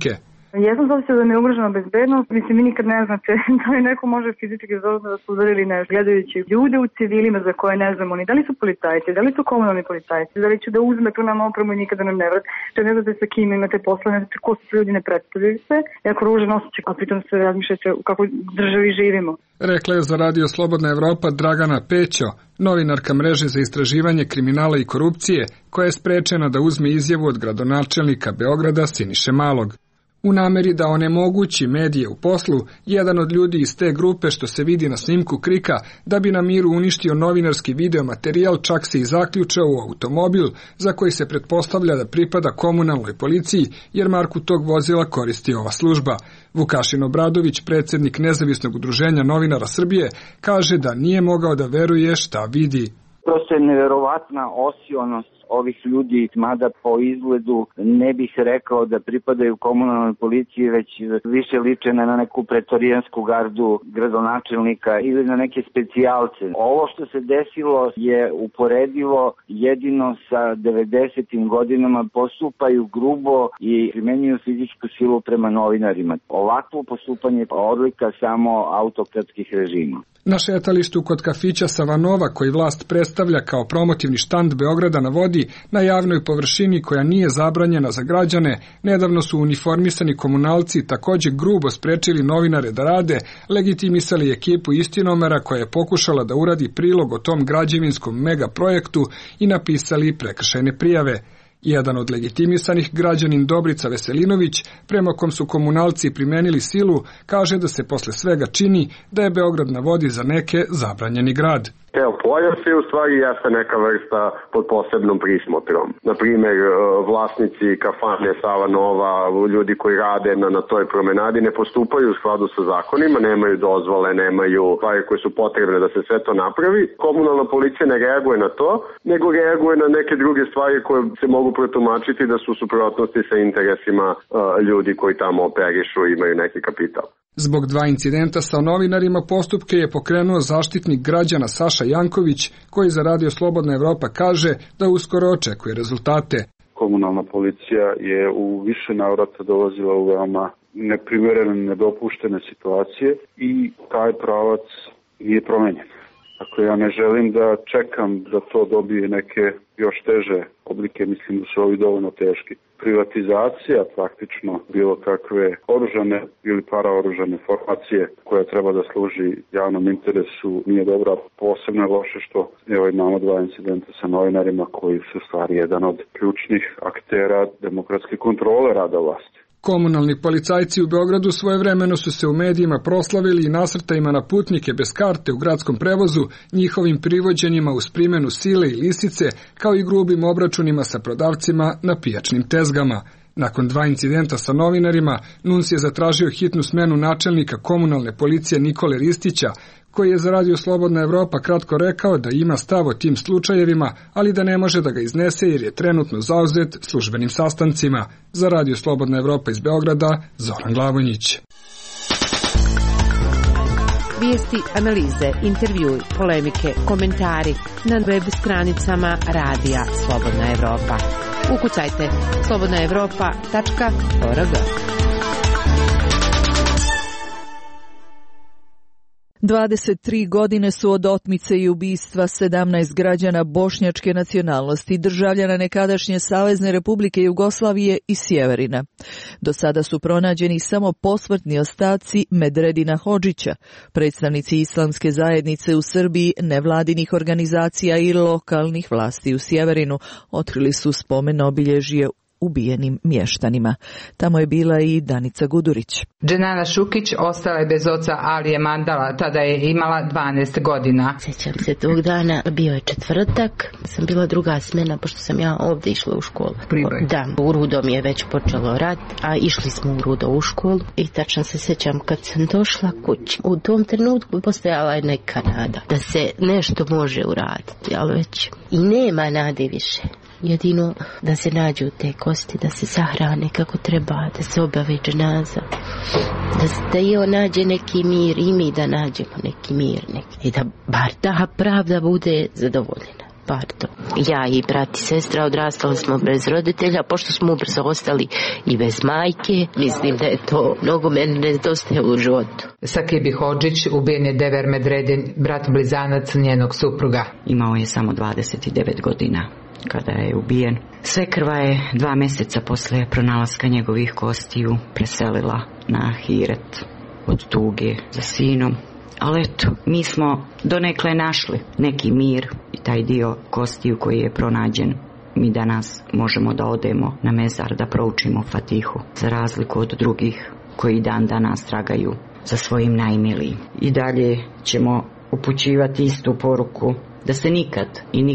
Jesam zavisila da mi je ugrožena bezbednost. Mislim, vi nikad ne znate da li neko može fizički da su udari ili nešto. Gledajući ljude u civilima za koje ne znamo ni da li su policajci, da li su komunalni policajci, da li će da uzme tu nam opremu i nikada nam ne vrati. Što ne znate sa kim imate posla, ne znate ko su ljudi, ne predstavljaju se. Jako ružan osjećaj, a pritom se razmišljate u kakvoj državi živimo. Rekla je za Radio Slobodna Evropa Dragana Pećo, novinarka mreže za istraživanje kriminala i korupcije, koja je sprečena da uzme izjavu od gradonačelnika Beograda Siniše Malog. U nameri da onemogući medije u poslu, jedan od ljudi iz te grupe što se vidi na snimku krika da bi na miru uništio novinarski videomaterijal, čak se i zaključao u automobil za koji se pretpostavlja da pripada komunalnoj policiji, jer marku tog vozila koristi ova služba. Vukašin Obradović, predsjednik Nezavisnog udruženja novinara Srbije, kaže da nije mogao da veruje šta vidi. Prosto je neverovatna osionost ovih ljudi, mada po izgledu ne bih rekao da pripadaju komunalnoj policiji, već više liče na neku pretorijansku gardu gradonačelnika ili na neke specijalce. Ovo što se desilo je uporedivo jedino sa 90. godinama, postupaju grubo i primenjuju fizičku silu prema novinarima. Ovakvo postupanje je odlika samo autokratskih režima. Na šetalištu kod kafića Savanova, koji vlast predstavlja kao promotivni štand Beograda na vodi, na javnoj površini koja nije zabranjena za građane, nedavno su uniformisani komunalci također grubo sprečili novinare da rade, legitimisali ekipu Istinomera koja je pokušala da uradi prilog o tom građevinskom megaprojektu i napisali prekršajne prijave. Jedan od legitimisanih, građanin Dobrica Veselinović, prema kom su komunalci primenili silu, kaže da se posle svega čini da je Beograd na vodi za neke zabranjeni grad. Evo, pojas je u stvari jeste neka vrsta pod posebnom prismotrom. Naprimjer, vlasnici kafane Sava Nova, ljudi koji rade na toj promenadi ne postupaju u skladu sa zakonima, nemaju dozvole, nemaju stvari koje su potrebne da se sve to napravi. Komunalna policija ne reaguje na to, nego reaguje na neke druge stvari koje se mogu protumačiti da su u suprotnosti sa interesima ljudi koji tamo operišu i imaju neki kapital. Zbog dva incidenta sa novinarima postupke je pokrenuo zaštitnik građana Saša Janković, koji za Radio Slobodna Evropa kaže da uskoro očekuje rezultate. Komunalna policija je u više navrata dolazila u veoma neprimerene, nedopuštene situacije i taj pravac nije promenjen. Ako ja ne želim da čekam da to dobije neke još teže oblike, mislim da su ovi dovoljno teški. Privatizacija praktično bilo kakve oružane ili paraoružane formacije koja treba da služi javnom interesu nije dobra. Posebno je loše što imamo dva incidenta sa novinarima koji su stvari jedan od ključnih aktera demokratske kontrole rada vlasti. Komunalni policajci u Beogradu svojevremeno su se u medijima proslavili i nasrtajima na putnike bez karte u gradskom prevozu, njihovim privođenjima uz primjenu sile i lisice, kao i grubim obračunima sa prodavcima na pijačnim tezgama. Nakon dva incidenta sa novinarima, NUNS je zatražio hitnu smenu načelnika komunalne policije Nikole Ristića, koji je za Radio Slobodna Evropa kratko rekao da ima stav o tim slučajevima, ali da ne može da ga iznese jer je trenutno zauzet službenim sastancima. Za Radio Slobodna Evropa iz Beograda, Zoran Glavonjić. Vijesti, analize, intervjui, polemike, komentari na web stranicama Radija Slobodna Evropa. Ukucajte slobodnaevropa.org. 23 godine su od otmice i ubistva 17 građana bošnjačke nacionalnosti, državljana nekadašnje Savezne Republike Jugoslavije i Sjeverina. Do sada su pronađeni samo posmrtni ostaci Medredina Hodžića, predstavnici islamske zajednice u Srbiji, nevladinih organizacija i lokalnih vlasti u Sjeverinu otkrili su spomen obilježje ubijenim mještanima. Tamo je bila i Danica Gudurić. Dženana Šukić ostala je bez oca Alije Mandala, tada je imala 12 godina. Sjećam se tog dana, bio je četvrtak, sam bila druga smjena, pošto sam ja ovdje išla u školu. Priboj. Da, u Rudo mi je već počelo rad, a išli smo u Rudo u školu i tačno se sjećam kad sam došla kući. U tom trenutku postojala je neka nada da se nešto može uraditi, ali već i nema nade više. Jedino da se nađu te kosti, da se sahrane kako treba, da se obavi dženaza, da i on nađe neki mir i mi da nađemo neki mir, i da bar ta pravda bude zadovoljena. Pardon. Ja i brat i sestra odrastali smo bez roditelja, pošto smo ubrzo ostali i bez majke, mislim da je to mnogo meni nedostaje u životu. Sakibi Hodžić ubijen je Dever Medredin, brat blizanac njenog supruga. Imao je samo 29 godina kada je ubijen. Svekrva je 2 mjeseca posle pronalaska njegovih kostiju preselila na Hiret od tuge za sinom. Ali eto, mi smo donekle našli neki mir i taj dio kostiju koji je pronađen. Mi danas možemo da odemo na mezar da proučimo Fatihu, za razliku od drugih koji dan danas tragaju za svojim najmilijim. I dalje ćemo upućivati istu poruku da se nikad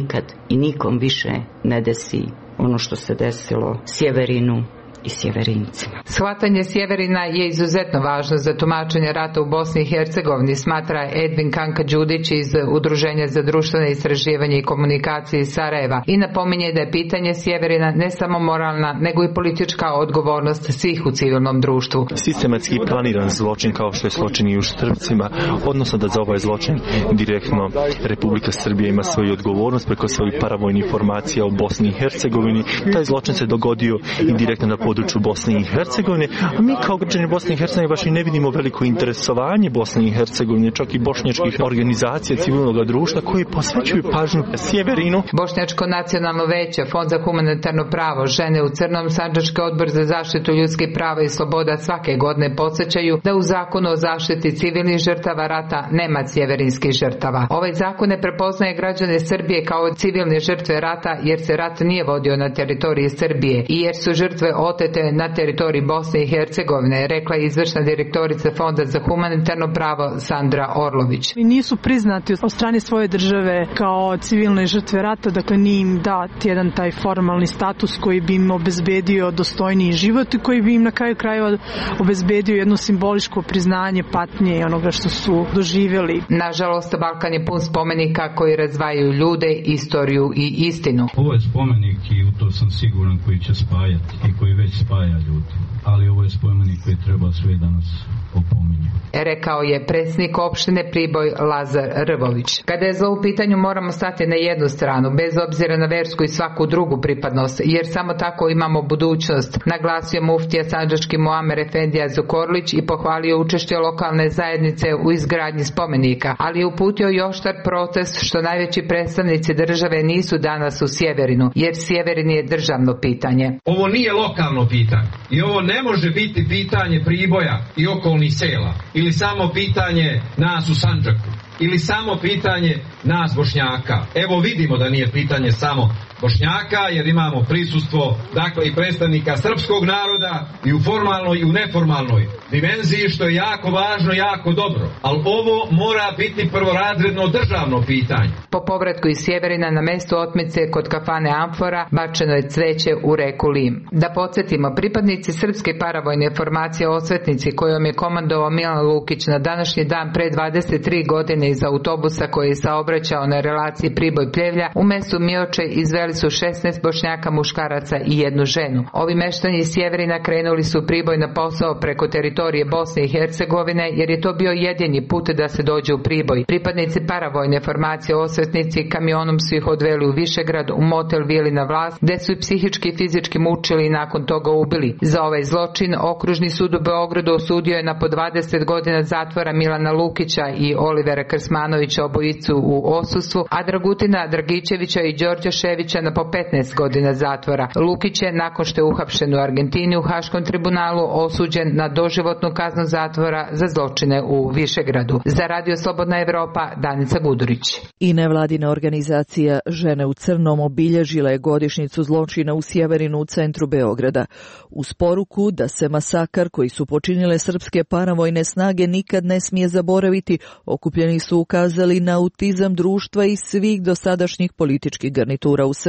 i nikom više ne desi ono što se desilo Sjeverinu i Sjeverincima. Shvatanje Sjeverina je izuzetno važno za tumačenje rata u Bosni i Hercegovini, smatra Edvin Kanka Đudić iz Udruženja za društvene istraživanje i komunikacije iz Sarajeva i napominje da je pitanje Sjeverina ne samo moralna, nego i politička odgovornost svih u civilnom društvu. Sistematski planiran zločin kao što je zločin i u Štrpcima, odnosno da za ovaj zločin direktno Republika Srbija ima svoju odgovornost preko svojih paravojnih formacija u Bosni i Hercegovini. Taj zločin se dogodio i direktno na području Bosne i Hercegovine, a mi kao građani Bosne i Hercegovine baš i ne vidimo veliko interesovanje Bosne i Hercegovine, čak i bošnjačkih organizacija civilnog društva koji posvećuju pažnju Sjeverinu. Bošnjačko nacionalno veće, Fond za humanitarno pravo, Žene u crnom, Sandžački odbor za zaštitu ljudskih prava i sloboda svake godine podsjećaju da u zakonu o zaštiti civilnih žrtava rata nema sjeverinskih žrtava. Ovaj zakon ne prepoznaje građane Srbije kao civilne žrtve rata jer se rat nije vodio na teritoriji Srbije i jer su žrtve otete na teritoriji Bosne i Hercegovine, rekla je izvršna direktorica Fonda za humanitarno pravo Sandra Orlović. Nisu priznati od strane svoje države kao civilne žrtve rata, dakle nije im dat jedan taj formalni status koji bi im obezbedio dostojniji život i koji bi im na kraju krajeva obezbedio jedno simboličko priznanje patnje i onoga što su doživjeli. Nažalost, Balkan je pun spomenika koji razdvajaju ljude, istoriju i istinu. Ovo je spomenik i u to sam siguran koji će spajati i koji već spaja ljudi, ali ovo je spomenik koji treba sve danas opominje. Rekao je predsjednik opštine Priboj Lazar Rvović. Kada je zlo u pitanju moramo stati na jednu stranu, bez obzira na versku i svaku drugu pripadnost, jer samo tako imamo budućnost, naglasio muftija sandžački Muamer Efendija Zukorlić i pohvalio učešće lokalne zajednice u izgradnji spomenika, ali je uputio i oštar protest što najveći predstavnici države nisu danas u Sjeverinu, jer Sjeverin je državno pitanje. Ovo nije lokalno pitanje i ovo ne može biti pitanje Priboja i okolnih sela ili samo pitanje nas u Sandžaku ili samo pitanje nas Bošnjaka. Evo vidimo da nije pitanje samo Bošnjaka jer imamo prisustvo dakle i predstavnika srpskog naroda i u formalnoj i u neformalnoj dimenziji što je jako važno, jako dobro. Ali ovo mora biti prvorazredno državno pitanje. Po povratku iz Sjeverina na mestu otmice kod kafane Amfora bačeno je cveće u reku Lim. Da podsjetimo, pripadnici srpske paravojne formacije Osvetnici kojom je komandovao Milan Lukić na današnji dan pre 23 godine iz autobusa koji je saobraćao na relaciji Priboj-Pljevlja u mestu Mioče izveli su 16 Bošnjaka, muškaraca i jednu ženu. Ovi meštani iz Sjeverina krenuli su u Priboj na posao preko teritorije Bosne i Hercegovine jer je to bio jedini put da se dođe u Priboj. Pripadnici paravojne formacije Osvetnici kamionom su ih odveli u Višegrad u motel Vili na Vlas gde su ih psihički i fizički mučili i nakon toga ubili. Za ovaj zločin Okružni sud u Beogradu osudio je na po 20 godina zatvora Milana Lukića i Olivera Krsmanovića, obojicu u odsustvu, a Dragutina Dragićevića i Đorđa Ševića na po 15 godina zatvora. Lukić je nakon što je uhapšen u Argentini u Haškom tribunalu osuđen na doživotnu kaznu zatvora za zločine u Višegradu. Za Radio Slobodna Evropa, Danica Gudurić. I nevladina organizacija Žene u crnom obilježila je godišnjicu zločina u Sjeverinu u centru Beograda. Uz poruku da se masakar koji su počinile srpske paravojne snage nikad ne smije zaboraviti, okupljeni su ukazali na autizam društva i svih dosadašnjih političkih garnitura u Srbiji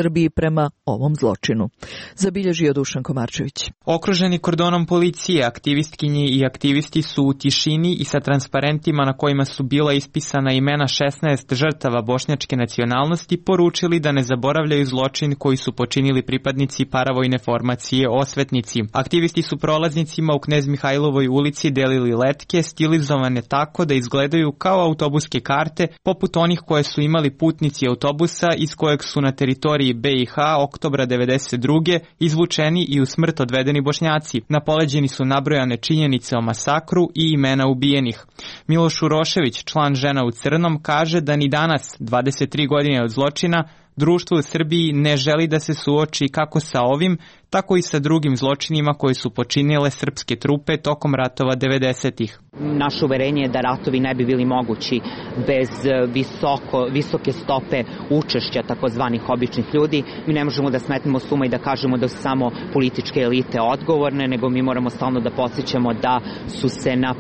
Srbiji prema ovom zločinu. Zabilježio Dušan Komarčević. Okruženi kordonom policije, aktivistkinji i aktivisti su u tišini i sa transparentima na kojima su bila ispisana imena 16 žrtava bošnjačke nacionalnosti poručili da ne zaboravljaju zločin koji su počinili pripadnici paravojne formacije Osvetnici. Aktivisti su prolaznicima u Knez Mihajlovoj ulici delili letke stilizovane tako da izgledaju kao autobuske karte, poput onih koje su imali putnici autobusa iz kojeg su na teritoriji BiH oktobra 1992. izvučeni i u smrt odvedeni Bošnjaci. Na poleđini su nabrojane činjenice o masakru i imena ubijenih. Miloš Urošević, član Žena u crnom, kaže da ni danas, 23 godine od zločina, društvo u Srbiji ne želi da se suoči kako sa ovim, tako i sa drugim zločinima koji su počinile srpske trupe tokom ratova 90-ih. Naše uverenje je da ratovi ne bi bili mogući bez visoke stope učešća takozvanih običnih ljudi. Mi ne možemo da smetnemo s uma i da kažemo da su samo političke elite odgovorne, nego mi moramo stalno da podsjećamo da su se na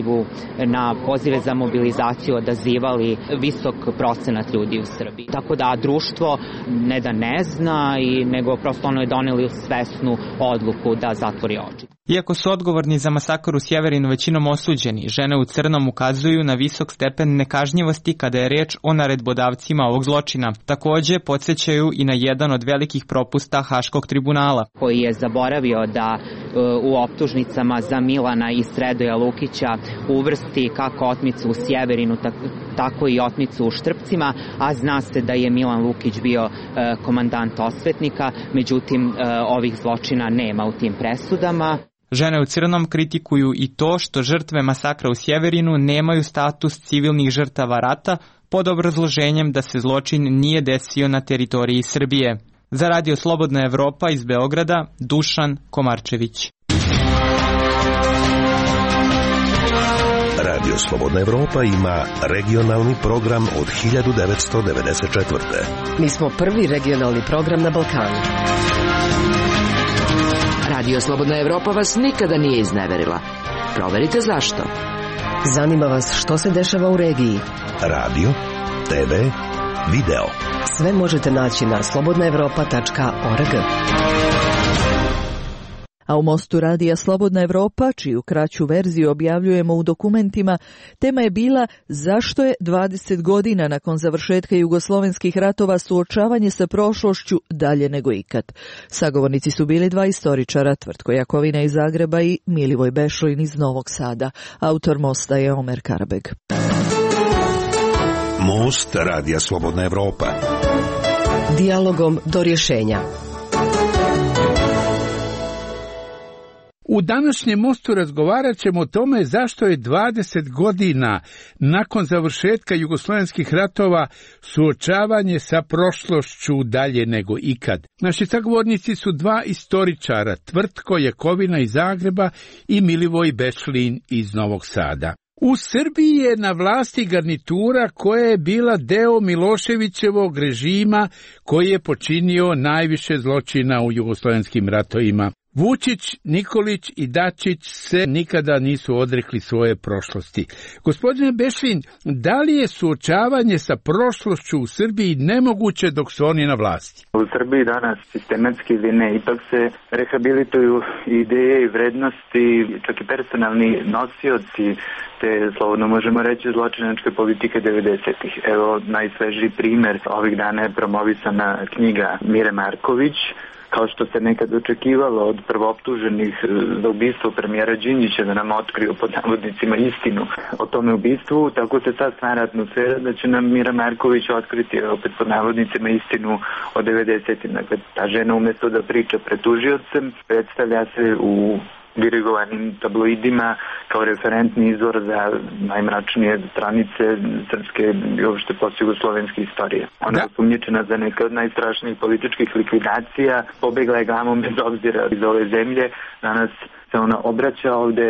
pozive za mobilizaciju odazivali visok procenat ljudi u Srbiji. Tako da društvo ne da ne zna, nego prosto ono je doneli svesnu odluku da zatvori oči. Iako su odgovorni za masakr u Sjeverinu većinom osuđeni, Žene u crnom ukazuju na visok stepen nekažnjivosti kada je riječ o naredbodavcima ovog zločina. Također podsjećaju i na jedan od velikih propusta Haškog tribunala, koji je zaboravio da u optužnicama za Milana i Sredoja Lukića uvrsti kako otmicu u Sjeverinu, tako i otmicu u Štrpcima, a zna se da je Milan Lukić bio komandant Osvetnika, međutim ovih zločina nema u tim presudama. Žene u crnom kritikuju i to što žrtve masakra u Sjeverinu nemaju status civilnih žrtava rata pod obrazloženjem da se zločin nije desio na teritoriji Srbije. Za Radio Slobodna Evropa iz Beograda, Dušan Komarčević. Radio Slobodna Evropa ima regionalni program od 1994. Mi smo prvi regionalni program na Balkanu. Radio Slobodna Evropa vas nikada nije izneverila. Proverite zašto. Zanima vas što se dešava u regiji. Radio, TV, video. Sve možete naći na slobodnaevropa.org. A u Mostu radija Slobodna Evropa, čiju kraću verziju objavljujemo u dokumentima, tema je bila zašto je 20 godina nakon završetka jugoslovenskih ratova suočavanje sa prošlošću dalje nego ikad. Sagovornici su bili dva istoričara, Tvrtko Jakovina iz Zagreba i Milivoj Bešlin iz Novog Sada. Autor Mosta je Omer Karbeg. Most radija Slobodna Evropa. Dijalogom do rješenja. U današnjem mostu razgovarat ćemo o tome zašto je 20 godina nakon završetka jugoslovenskih ratova suočavanje sa prošlošću dalje nego ikad. Naši sagovornici su dva istoričara, Tvrtko Jakovina iz Zagreba i Milivoj Bešlin iz Novog Sada. U Srbiji je na vlasti garnitura koja je bila deo Miloševićevog režima koji je počinio najviše zločina u jugoslovenskim ratovima. Vučić, Nikolić i Dačić se nikada nisu odrekli svoje prošlosti. Gospodine Bešlin, da li je suočavanje sa prošlošću u Srbiji nemoguće dok su oni na vlasti? U Srbiji danas sistematski ili ne, ipak se rehabilituju ideje i vrednosti, čak i personalni nosioci te, slobodno možemo reći, zločinačke politike 90-ih. Evo, najsvežiji primjer ovih dana je promovisana knjiga Mire Marković, kao što se nekad očekivalo od prvooptuženih za ubistvo premijera Đinđića da nam otkriju pod navodnicima istinu o tome ubistvu, tako se sad stvara atmosfera da će nam Mira Marković otkriti opet pod navodnicima istinu o 90-im. Dakle, ta žena umjesto da priča pred tužiocem, predstavlja se u dirigovanim tabloidima kao referentni izvor za najmračnije stranice srpske i uopšte post-jugoslovenske istorije. Ona je osumnjičena za neke od najstrašnijih političkih likvidacija, pobegla je glavom bez obzira iz ove zemlje, danas se ona obraća ovde,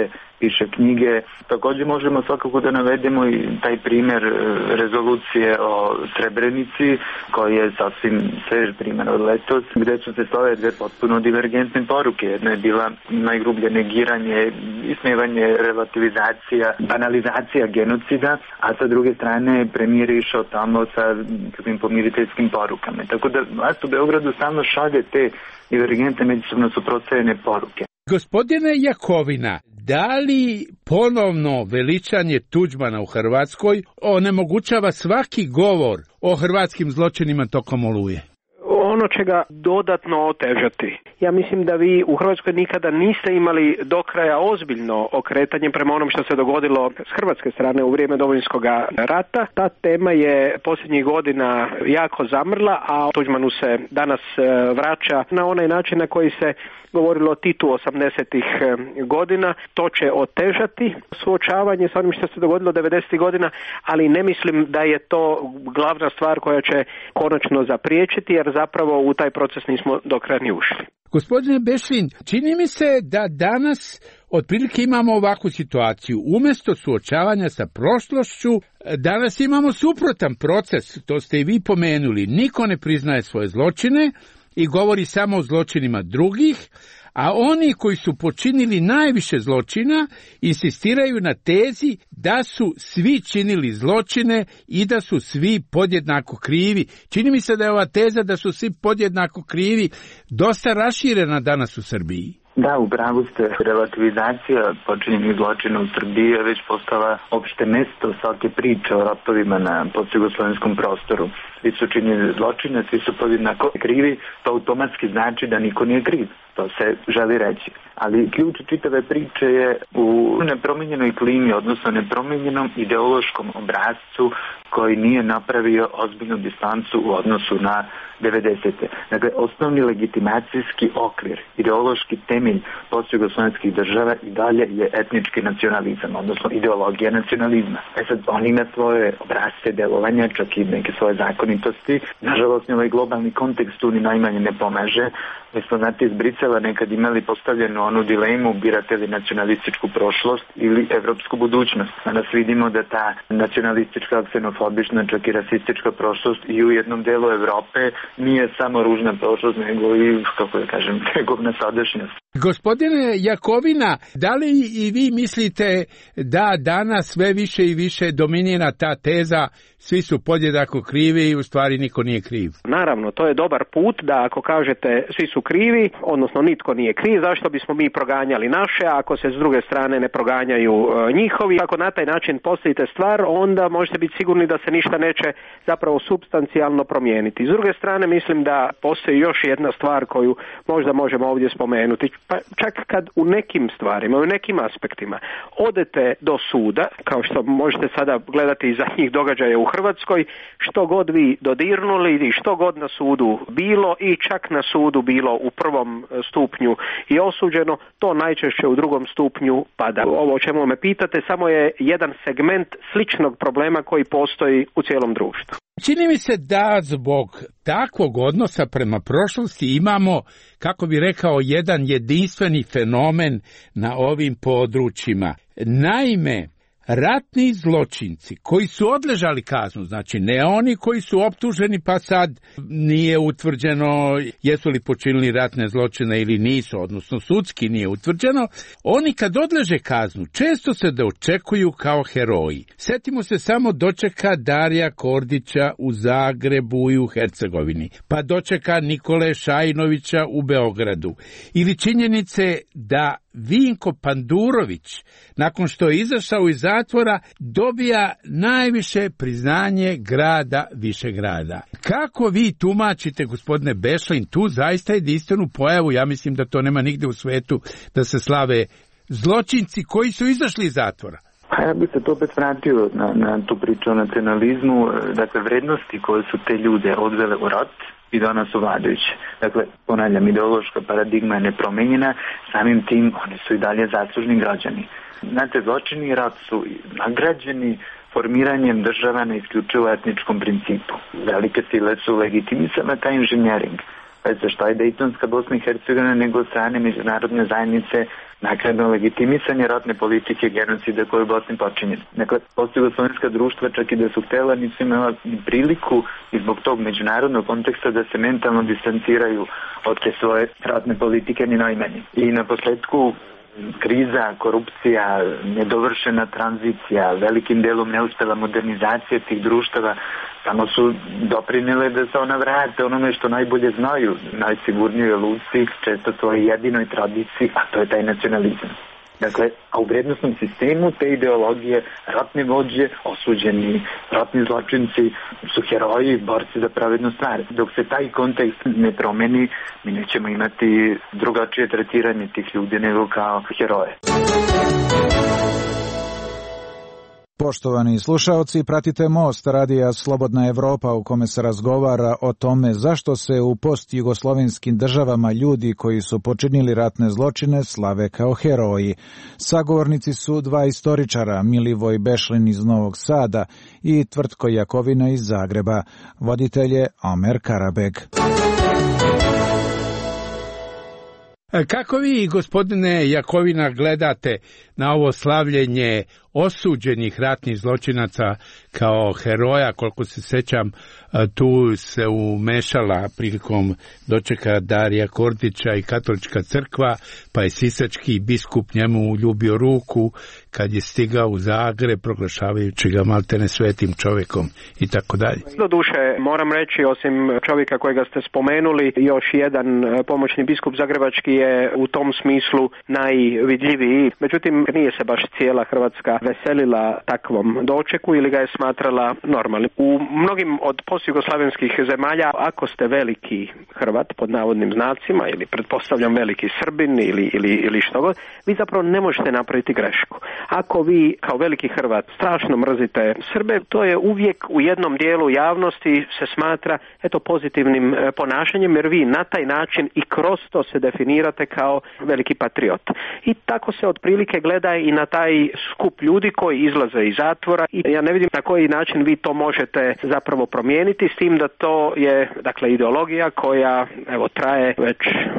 piše knjige. Takođe možemo svakako da navedemo i taj primer rezolucije o Srebrenici, koji je sasvim svež primer od letos, gde su se slale dve potpuno divergentne poruke. Jedna je bila najgrublje negiranje, ismevanje, relativizacija, banalizacija genocida, a sa druge strane premijer je išao tamo sa pomiriteljskim porukama. Tako da vlast u Beogradu samo šalje te divergentne, međusobno suprotstavljene poruke. Gospodine Jakovina, da li ponovno veličanje Tuđmana u Hrvatskoj onemogućava svaki govor o hrvatskim zločinima tokom Oluje? Ono će ga dodatno otežati. Ja mislim da vi u Hrvatskoj nikada niste imali do kraja ozbiljno okretanje prema onom što se dogodilo s hrvatske strane u vrijeme Domovinskog rata. Ta tema je posljednjih godina jako zamrla, a Tuđmanu se danas vraća na onaj način na koji se govorilo o Titu 80-ih godina. To će otežati suočavanje sa onim što se dogodilo 90-ih godina, ali ne mislim da je to glavna stvar koja će konačno zapriječiti, jer zapravo u taj proces nismo do kraja ni ušli. Gospodine Bešlin, čini mi se da danas otprilike imamo ovakvu situaciju. Umjesto suočavanja sa prošlošću, danas imamo suprotan proces, to ste i vi pomenuli. Niko ne priznaje svoje zločine i govori samo o zločinima drugih, a oni koji su počinili najviše zločina insistiraju na tezi da su svi činili zločine i da su svi podjednako krivi. Čini mi se da je ova teza da su svi podjednako krivi dosta raširena danas u Srbiji. Da, upravo ste. Relativizacija počinjenih zločina u Srbiji je već postala opšte mesto svake priče o ratovima na postjugoslovenskom prostoru. Svi su činjeni zločine, svi su podjednako krivi, to automatski znači da niko nije kriv. To se želi reći. Ali ključ čitave priče je u nepromenjenoj klimi, odnosno nepromenjenom ideološkom obrazcu koji nije napravio ozbiljnu distancu u odnosu na 90. Dakle, osnovni legitimacijski okvir, ideološki temelj postjugoslovenskih država i dalje je etnički nacionalizam, odnosno ideologija nacionalizma. Sad, on ima svoje obrazce delovanja, čak i neke svoje zakonitosti. Nažalost, ovaj globalni kontekst tu ni najmanje ne pomaže. Mi smo, znate, iz Brisela nekad imali postavljenu onu dilemu, birate li nacionalističku prošlost ili evropsku budućnost. Danas vidimo da ta nacionalistička, ksenofobična, čak i rasistička prošlost i u jednom delu Evrope nije samo ružna prošlost, nego i, kako da kažem, tegovna sadašnjost. Gospodine Jakovina, da li i vi mislite da danas sve više i više dominira ta teza svi su podjednako krivi i u stvari niko nije kriv? Naravno, to je dobar put da ako kažete svi su krivi, odnosno nitko nije kriv, zašto bismo mi proganjali naše, ako se s druge strane ne proganjaju njihovi. Ako na taj način postavite stvar, onda možete biti sigurni da se ništa neće zapravo supstancijalno promijeniti. S druge strane, mislim da postoji još jedna stvar koju možda možemo ovdje spomenuti. Pa čak kad u nekim stvarima, u nekim aspektima odete do suda, kao što možete sada gledati iz zadnjih događaja u Hrvatskoj, što god vi dodirnuli i što god na sudu bilo i čak na sudu bilo u prvom stupnju i osuđeno, to najčešće u drugom stupnju pada. Ovo o čemu me pitate samo je jedan segment sličnog problema koji postoji u cijelom društvu. Čini mi se da zbog takvog odnosa prema prošlosti imamo, kako bi rekao, jedan jedinstveni fenomen na ovim područjima. Naime, ratni zločinci koji su odležali kaznu, znači ne oni koji su optuženi pa sad nije utvrđeno jesu li počinili ratne zločine ili nisu, odnosno sudski nije utvrđeno, oni kad odleže kaznu često se dočekuju kao heroji. Sjetimo se samo dočeka Darija Kordića u Zagrebu i u Hercegovini, pa dočeka Nikole Šajinovića u Beogradu, ili činjenice da Vinko Pandurović, nakon što je izašao iz zatvora, dobija najviše priznanje grada Višegrada. Kako vi tumačite, gospodine Bešlin, tu zaista jedinstvenu pojavu? Ja mislim da to nema nigde u svetu da se slave zločinci koji su izašli iz zatvora. Ja bih se to opet vratio na tu priču o nacionalizmu. Dakle, vrednosti koje su te ljude odvele u rat i danas su vladajuće. Dakle, ponavljam, ideološka paradigma je nepromenjena, samim tim oni su i dalje zaslužni građani. Znate, zločini i rat su nagrađeni formiranjem država na isključivo etničkom principu. Velike sile su legitimisane taj inženjering. za što je Dejtonska Bosna i Hercegovina, nego od strane međunarodne zajednice naknadno legitimisanje ratne politike genocida koje u Bosni počinjen. Dakle, postjugoslovenska društva, čak i da su htela, nisu imala priliku i zbog tog međunarodnog konteksta da se mentalno distanciraju od te svoje ratne politike ni najmanje. I na posledku kriza, korupcija, nedovršena tranzicija, velikim delom neuspela modernizacija tih društava samo su doprinile da se ona vrate onome što najbolje znaju, najsigurnijoj luci, često svojoj jedinoj tradiciji, a to je taj nacionalizam. Dakle, a u vrednostnom sistemu te ideologije, ratne vođe, osuđeni ratni zločinci su heroji, borci za pravednu stvar. Dok se taj kontekst ne promeni, mi nećemo imati drugačije tretiranje tih ljudi nego kao heroje. Poštovani slušaoci, pratite Most radija Slobodna Evropa u kome se razgovara o tome zašto se u postjugoslovenskim državama ljudi koji su počinili ratne zločine slave kao heroji. Sagovornici su dva istoričara, Milivoj Bešlin iz Novog Sada i Tvrtko Jakovina iz Zagreba. Voditelj je Omer Karabeg. Kako vi, gospodine Jakovina, gledate na ovo slavljenje osuđenih ratnih zločinaca kao heroja? Koliko se sećam, tu se umešala prilikom dočeka Darija Kordića i katolička crkva, pa je sisački biskup njemu ljubio ruku kad je stigao u Zagreb, proglašavajući ga maltene svetim čovjekom i tako dalje. Do duše, moram reći, osim čovjeka kojega ste spomenuli, još jedan pomoćni biskup zagrebački je u tom smislu najvidljiviji. Međutim, nije se baš cijela Hrvatska veselila takvom dočeku ili ga je smatrala normalnim. U mnogim od postjugoslavenskih zemalja, ako ste veliki Hrvat, pod navodnim znacima, ili pretpostavljam veliki Srbin ili što god, vi zapravo ne možete napraviti grešku. Ako vi kao veliki Hrvat strašno mrzite Srbe, to je uvijek u jednom dijelu javnosti se smatra pozitivnim ponašanjem, jer vi na taj način i kroz to se definirate kao veliki patriot. I tako se otprilike gleda i na taj skup ljudi koji izlaze iz zatvora i ja ne vidim na koji način vi to možete zapravo promijeniti, s tim da to je ideologija koja traje već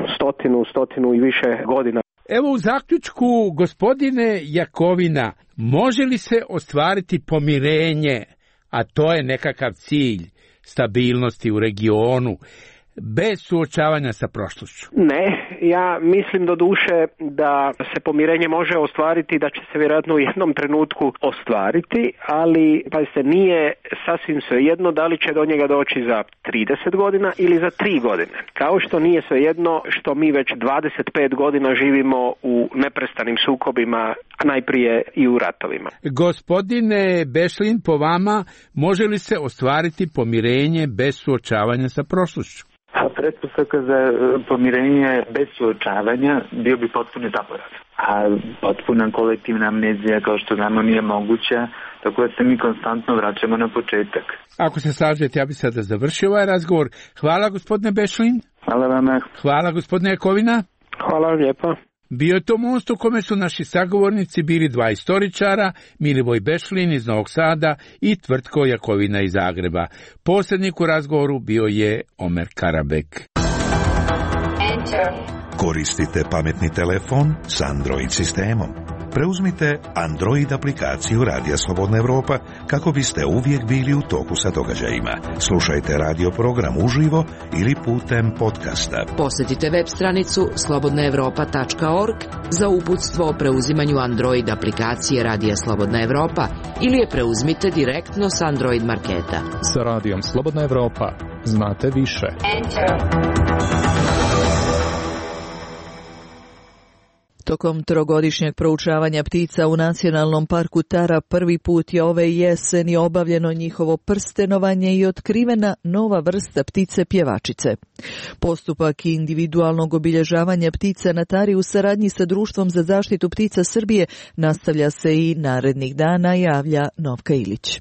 stotinu i više godina. Evo u zaključku, gospodine Jakovina, može li se ostvariti pomirenje, a to je nekakav cilj stabilnosti u regionu, bez suočavanja sa prošlošću? Ne, ja mislim do duše da se pomirenje može ostvariti, da će se vjerojatno u jednom trenutku ostvariti, ali se nije sasvim svejedno da li će do njega doći za 30 godina ili za 3 godine. Kao što nije svejedno što mi već 25 godina živimo u neprestanim sukobima, a najprije i u ratovima. Gospodine Bešlin, po vama, može li se ostvariti pomirenje bez suočavanja sa prošlošću? Pretpostavka za pomirenje bez suočavanja bio bi potpuni zaborav. A potpuna kolektivna amnezija, kao što znamo, nije moguća, tako da se mi konstantno vraćamo na početak. Ako se slažete, ja bih sada završio ovaj razgovor. Hvala, gospodine Bešlin. Hvala vama. Hvala, gospodine Jakovina. Hvala vam lijepo. Bio je to Most u kome su naši sagovornici bili dva istoričara, Milivoj Bešlin iz Novog Sada i Tvrtko Jakovina iz Zagreba. Posrednik u razgovoru bio je Omer Karabek. Koristite pametni telefon s Android sistemom. Preuzmite Android aplikaciju Radija Slobodna Evropa kako biste uvijek bili u toku sa događajima. Slušajte radio program uživo ili putem podcasta. Posjetite web stranicu slobodnaevropa.org za uputstvo o preuzimanju Android aplikacije Radija Slobodna Evropa ili je preuzmite direktno s Android marketa. Sa Radijom Slobodna Evropa znate više. Tokom trogodišnjeg proučavanja ptica u Nacionalnom parku Tara prvi put je ove jeseni obavljeno njihovo prstenovanje i otkrivena nova vrsta ptice pjevačice. Postupak individualnog obilježavanja ptica na Tari u saradnji sa Društvom za zaštitu ptica Srbije nastavlja se i narednih dana, javlja Novka Ilić.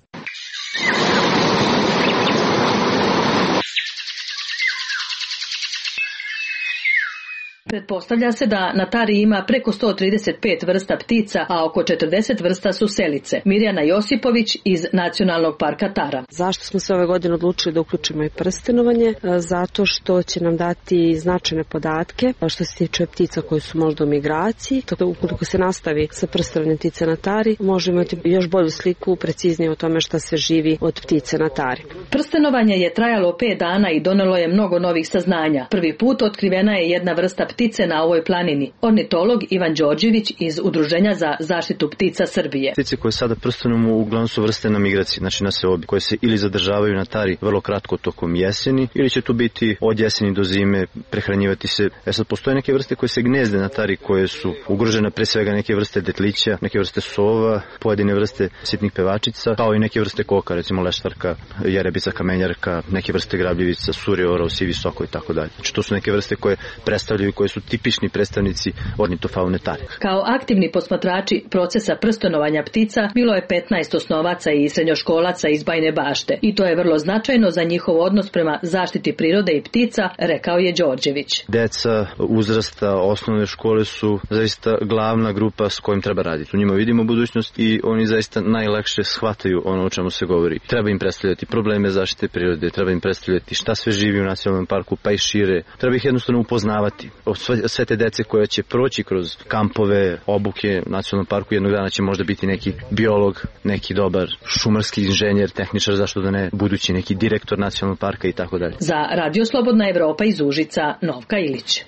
Pretpostavlja se da na Tari ima preko 135 vrsta ptica, a oko 40 vrsta su selice. Mirjana Josipović iz Nacionalnog parka Tara. Zašto smo se ove godine odlučili da uključimo i prstenovanje? Zato što će nam dati značajne podatke što se tiče ptica koji su možda u migraciji. Tako ukoliko se nastavi sa prstenovanjem ptice na Tari, možemo imati još bolju sliku, preciznije o tome šta se živi od ptice na Tari. Prstenovanje je trajalo 5 dana i donelo je mnogo novih saznanja. Prvi put otkrivena je jedna vrsta ptice na ovoj planini. Ornitolog Ivan Đorđević iz Udruženja za zaštitu ptica Srbije. Ptice koje sada prstenujemo uglavnom su vrste na migraciji, znači na seobi, koje se ili zadržavaju na Tari vrlo kratko tokom jeseni, ili će tu biti od jeseni do zime, prehranjivati se. Sad postoje neke vrste koje se gnezde na Tari, koje su ugrožene, pre svega neke vrste detlića, neke vrste sova, pojedine vrste sitnih pevačica, kao i neke vrste koka, recimo leštarka, jerebica, kamenjarka, neke vrste grabljivica, suri, orao, sivi soko i tako dalje. Znači to su neke vrste koje predstavljaju, koje su tipični predstavnici ornitofaune Tare. Kao aktivni posmatrači procesa prstenovanja ptica bilo je 15 osnovaca i srednjoškolaca iz Bajine Bašte i to je vrlo značajno za njihov odnos prema zaštiti prirode i ptica, rekao je Đorđević. Deca uzrasta osnovne škole su zaista glavna grupa s kojim treba raditi. U njima vidimo budućnost i oni zaista najlakše shvataju ono o čemu se govori. Treba im predstavljati probleme zaštite prirode, treba im predstavljati šta sve živi u nacionalnom parku, pa i šire. Treba ih jednostavno upoznavati. Sve te dece koje će proći kroz kampove, obuke u nacionalnom parku, jednog dana će možda biti neki biolog, neki dobar šumarski inženjer, tehničar, zašto da ne, budući neki direktor nacionalnog parka i tako dalje. Za Radio Slobodna Evropa iz Užica, Novka Ilić.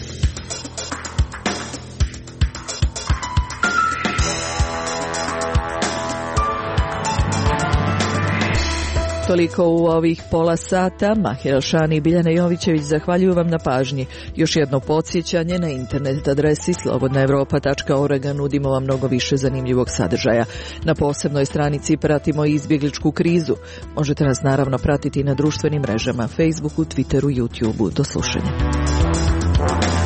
Toliko u ovih pola sata. Mahir Alšani i Biljana Jovićević zahvaljuju vam na pažnji. Još jedno podsjećanje, na internet adresi slobodnaevropa.org nudimo vam mnogo više zanimljivog sadržaja. Na posebnoj stranici pratimo izbjegličku krizu. Možete nas naravno pratiti na društvenim mrežama, Facebooku, Twitteru, YouTubeu. Do slušanja.